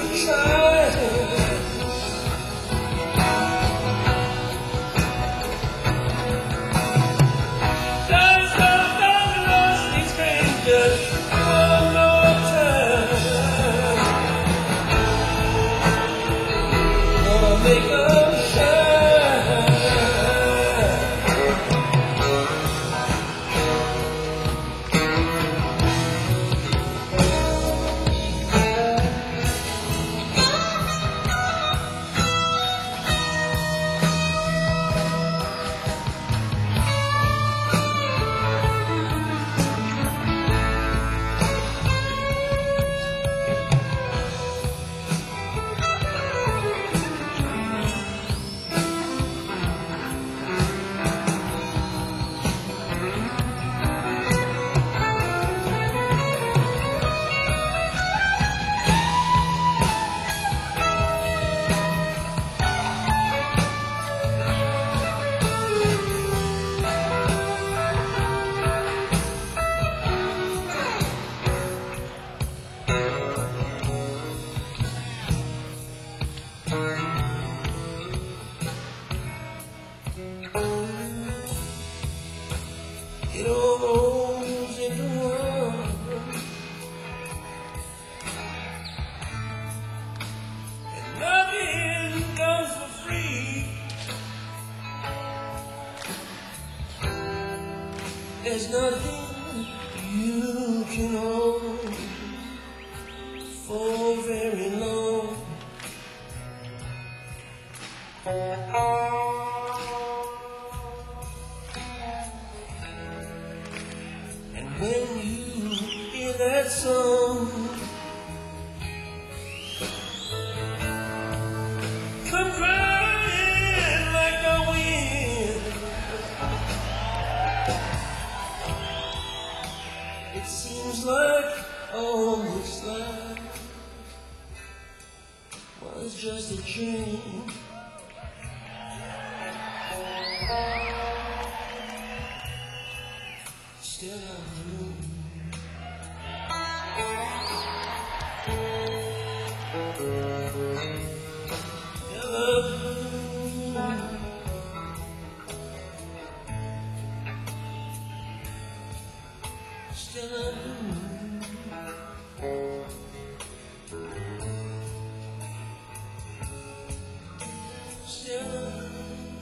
It all goes into one. And nothing comes for free. There's nothing you can hold for very long. And when you hear that song, come crying like the wind. It seems like all this life was just a dream. Still on the moon. Still on the moon. Still on the moon.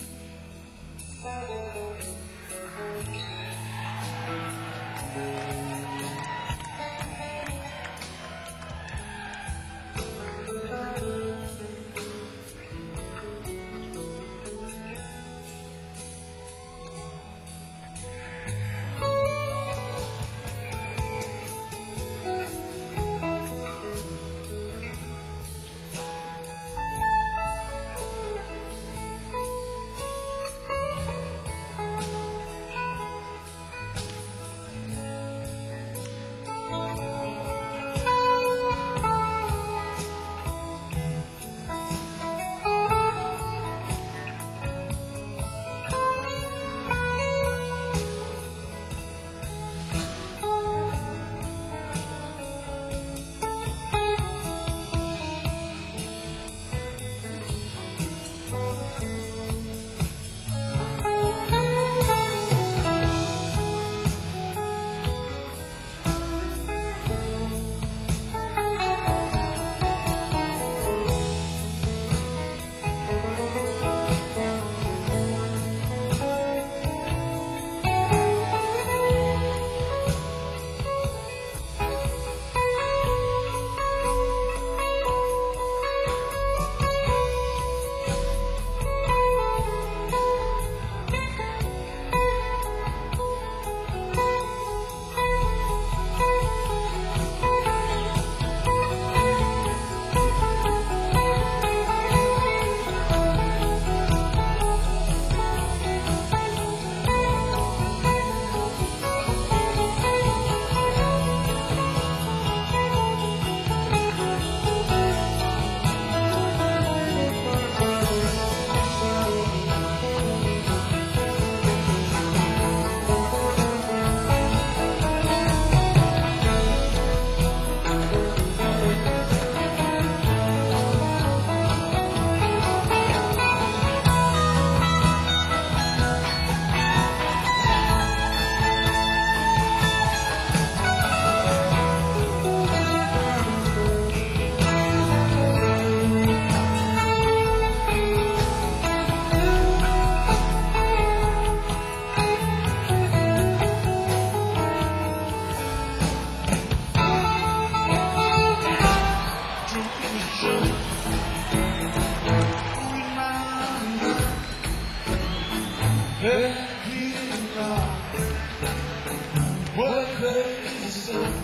What crazy stuff,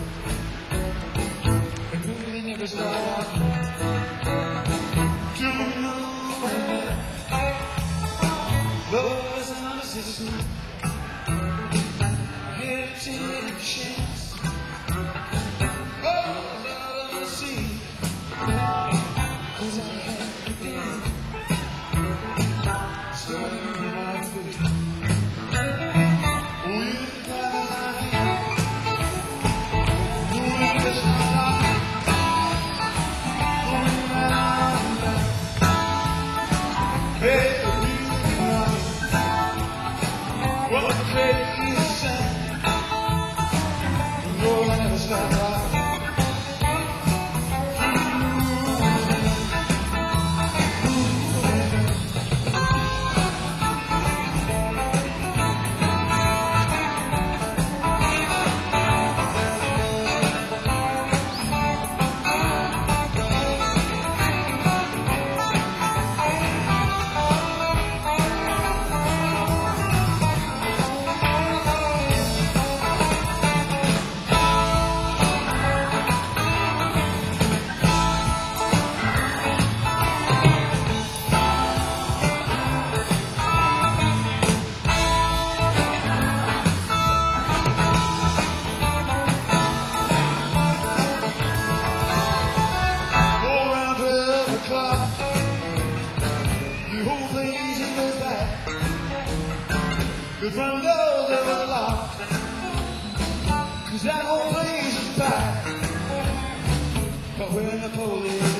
and moving never stop. To love is an obsession. Here to take a chance. Oh, love on the sea. 'Cause I have to be starting in my feet. Hey, what a crazy sound. The front doors ever locked, 'cause that old lady's tight. But when the police